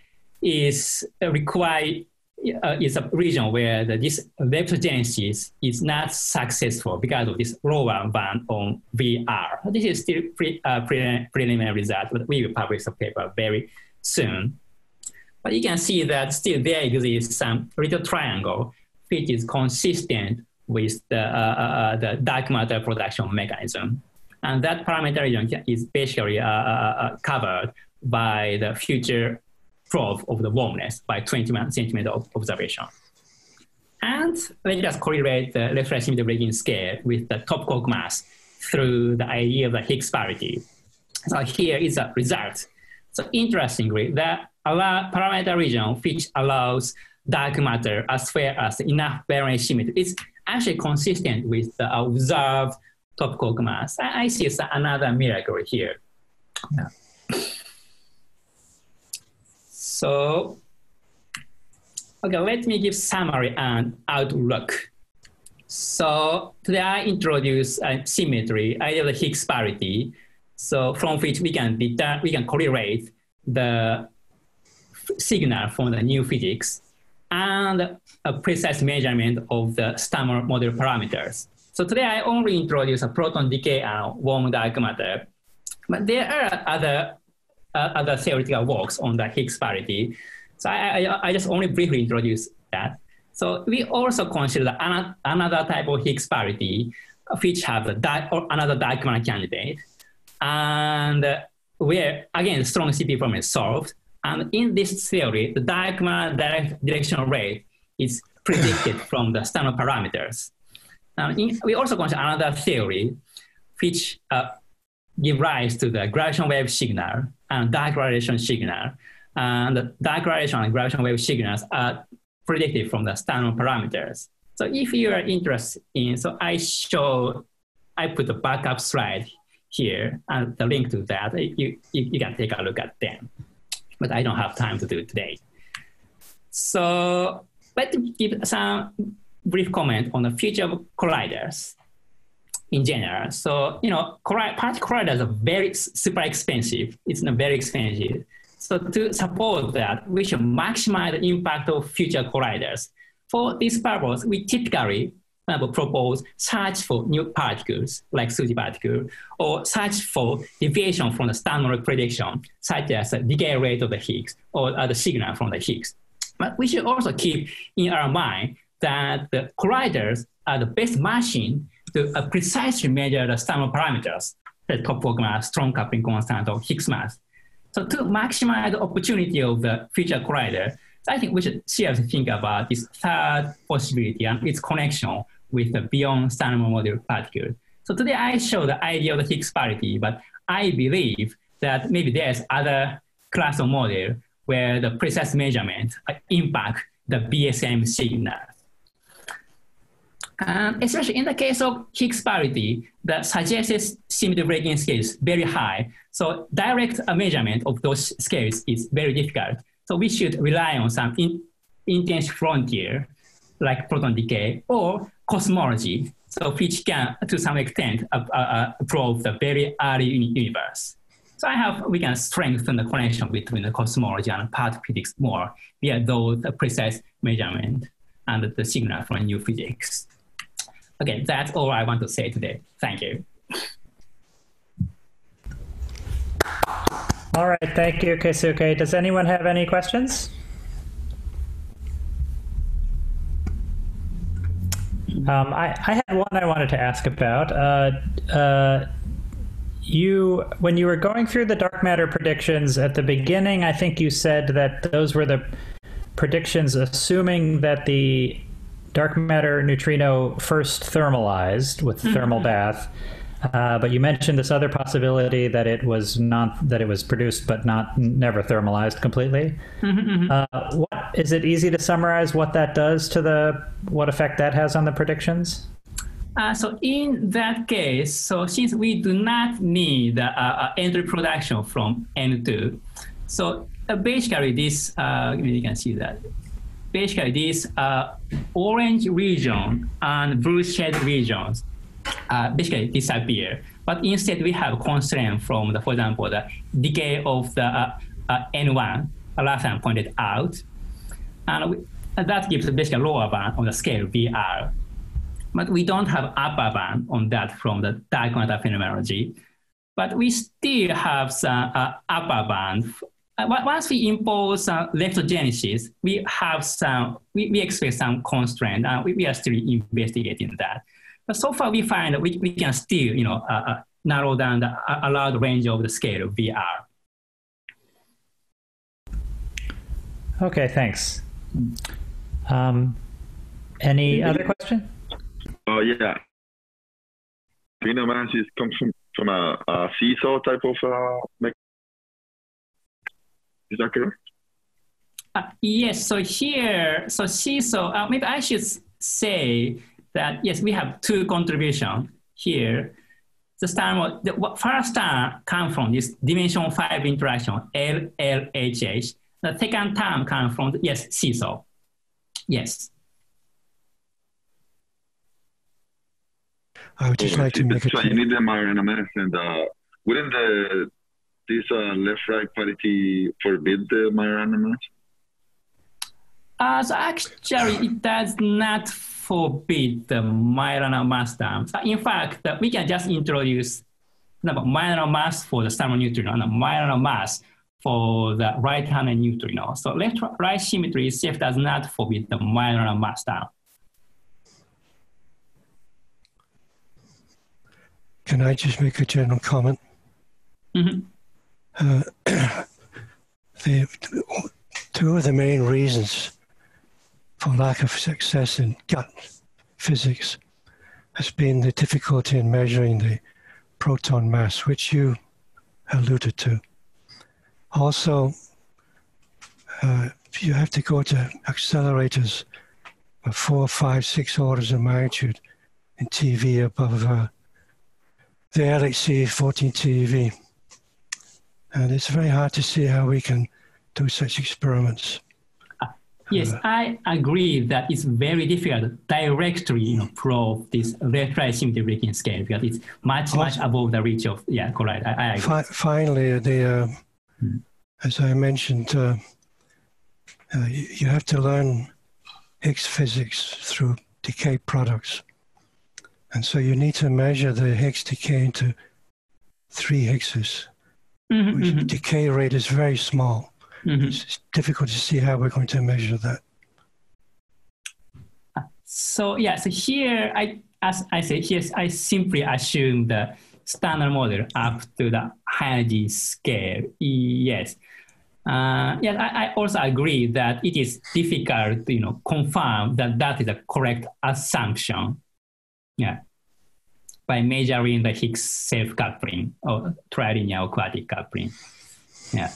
S2: is uh, required Uh, is a region where the, this leptogenesis is not successful because of this lower band on V R. This is still pre, uh, pre, preliminary result, but we will publish the paper very soon. But you can see that still there exists some little triangle which is consistent with the, uh, uh, the dark matter production mechanism. And that parameter region is basically uh, uh, covered by the future probe of the warmness by twenty centimeter of observation. And let's just correlate the left-right symmetry breaking scale with the top quark mass through the idea of the Higgs parity. So here is a result. So interestingly, the parameter region which allows dark matter as well as enough baryon symmetry is actually consistent with the observed top quark mass. I see another miracle here. Yeah. So, okay, let me give summary and outlook. So today I introduce a symmetry, idea of the Higgs parity, so from which we can be done, we can correlate the signal from the new physics and a precise measurement of the Standard Model parameters. So today I only introduce a proton decay and warm dark matter, but there are other uh, other theoretical works on the Higgs parity. So I, I, I just only briefly introduce that. So we also consider another type of Higgs parity, which have a di or another dark matter candidate, and where again strong C P problem is solved. And in this theory, the dark matter direct directional rate is predicted from the standard parameters. Now, in, we also consider another theory, which uh, give rise to the gravitational wave signal and dark radiation signal. And the dark radiation and gravitational wave signals are predicted from the standard parameters. So if you are interested in, so I show, I put a backup slide here and the link to that. You, you, you can take a look at them, but I don't have time to do it today. So let's give some brief comment on the future of colliders in general. So, you know, particle colliders are very super expensive. It's not very expensive. So to support that, we should maximize the impact of future colliders. For this purpose, we typically uh, propose search for new particles, like SUSY particle, or search for deviation from the standard prediction, such as the decay rate of the Higgs or uh, the signal from the Higgs. But we should also keep in our mind that the colliders are the best machine to uh, precisely measure the standard parameters, the topological mass, strong coupling constant, or Higgs mass. So to maximize the opportunity of the future collider, I think we should seriously think about this third possibility and its connection with the beyond standard model particle. So today I show the idea of the Higgs parity, but I believe that maybe there's other class of model where the precise measurement impact the B S M signal. Um, especially in the case of Higgs parity, the suggested symmetry breaking scale is very high. So direct uh, measurement of those scales is very difficult. So we should rely on some in, intense frontier, like proton decay, or cosmology, so which can, to some extent, uh, uh, prove the very early universe. So I hope we can strengthen the connection between the cosmology and particle physics more via those uh, precise measurement and the signal from new physics. Okay, that's all I want to say today. Thank you.
S1: All right, thank you, Keisuke. Does anyone have any questions? Um, I, I had one I wanted to ask about. Uh, uh, you, when you were going through the dark matter predictions at the beginning, I think you said that those were the predictions assuming that the dark matter neutrino first thermalized with the thermal bath, uh, but you mentioned this other possibility that it was not that it was produced but not never thermalized completely. Mm-hmm. uh, what, is it easy to summarize what that does to the what effect that has on the predictions?
S2: Uh, so in that case, so since we do not need uh, uh, entry production from N two, so uh, basically this uh, you can see that. Basically, this uh, orange region and blue shade regions uh, basically disappear. But instead, we have constraint from, the, for example, the decay of the uh, uh, N one, last time pointed out. And, we, and that gives basically a lower band on the scale V R. But we don't have upper band on that from the dark matter phenomenology. But we still have some uh, upper band. Once we impose uh, leptogenesis, we have some, we, we expect some constraint, and we, we are still investigating that. But so far, we find that we, we can still, you know, uh, uh, narrow down the uh, allowed range of the scale of V R.
S1: Okay, thanks. Um, any other question?
S4: Oh uh, yeah. Neutrino masses comes from from a, a seesaw type of uh, mechanism. Is that correct?
S2: Uh, yes, so here, so seesaw, uh, maybe I should say that, yes, we have two contributions here. The star, the first term comes from this dimension five interaction, L L H H. The second term comes from, yes, seesaw. Yes.
S3: I would just
S4: Oh, I
S3: like
S4: see.
S3: to make
S4: That's
S3: it
S4: why you
S3: clear.
S4: need the Majorana mass, and uh, wouldn't the this uh, left-right parity forbid the Majorana mass?
S2: Uh, so actually, it does not forbid the Majorana mass term. So in fact, uh, we can just introduce the Majorana mass for the thermal neutrino and the Majorana mass for the right-hand neutrino. So left-right symmetry itself does not forbid the Majorana mass term.
S3: Can I just make a general comment?
S2: Mm-hmm.
S3: Uh, the, two of the main reasons for lack of success in gut physics has been the difficulty in measuring the proton mass, which you alluded to. Also, uh, you have to go to accelerators of four, five, six orders of magnitude in T V above uh, the L H C fourteen T V. And it's very hard to see how we can do such experiments.
S2: Yes,
S3: Uh,
S2: I agree that it's very difficult to directly you know, prove this left-right symmetry breaking scale because it's much, much above the reach of, yeah, correct. I, I agree.
S3: Fi finally, the, uh,
S2: Hmm.
S3: as I mentioned, uh, uh, you, you have to learn Higgs physics through decay products. And so you need to measure the Higgs decay into three Higgses,
S2: Mm-hmm,
S3: which
S2: mm-hmm,
S3: decay rate is very small.
S2: mm-hmm.
S3: It's difficult to see how we're going to measure that.
S2: So yeah, so here, I, as I said, here I simply assume the standard model up to the high-energy scale. Yes. Uh, yes, I, I also agree that it is difficult to you know, confirm that that is a correct assumption. Yeah. By measuring the Higgs self-coupling or trilinear or quadratic coupling. Yeah.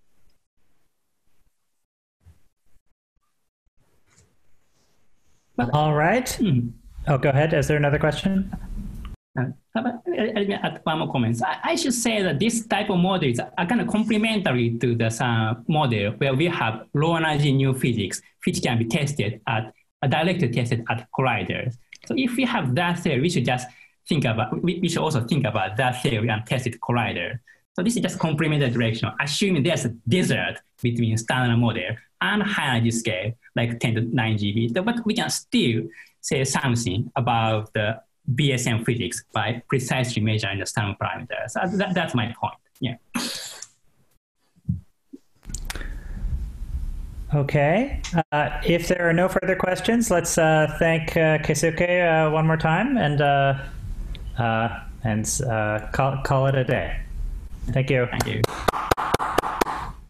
S2: But,
S1: All right.
S2: mm,
S1: Oh, go ahead. Is there another question?
S2: Uh, but let me add one more comment. I, I should say that this type of model is a kind of complementary to the uh, model where we have low energy new physics, which can be tested at, uh, directly tested at colliders. So if we have that theory, we should just think about, we, we should also think about that theory and test it collider. So this is just complementary direction, assuming there's a desert between standard model and high energy scale, like ten to nine G B. But we can still say something about the B S M physics by precisely measuring the standard parameters. So that, that's my point. Yeah.
S1: Okay. Uh, if there are no further questions, let's uh, thank uh, Keisuke uh, one more time and uh, uh, and uh, call, call it a day. Thank you.
S2: Thank you.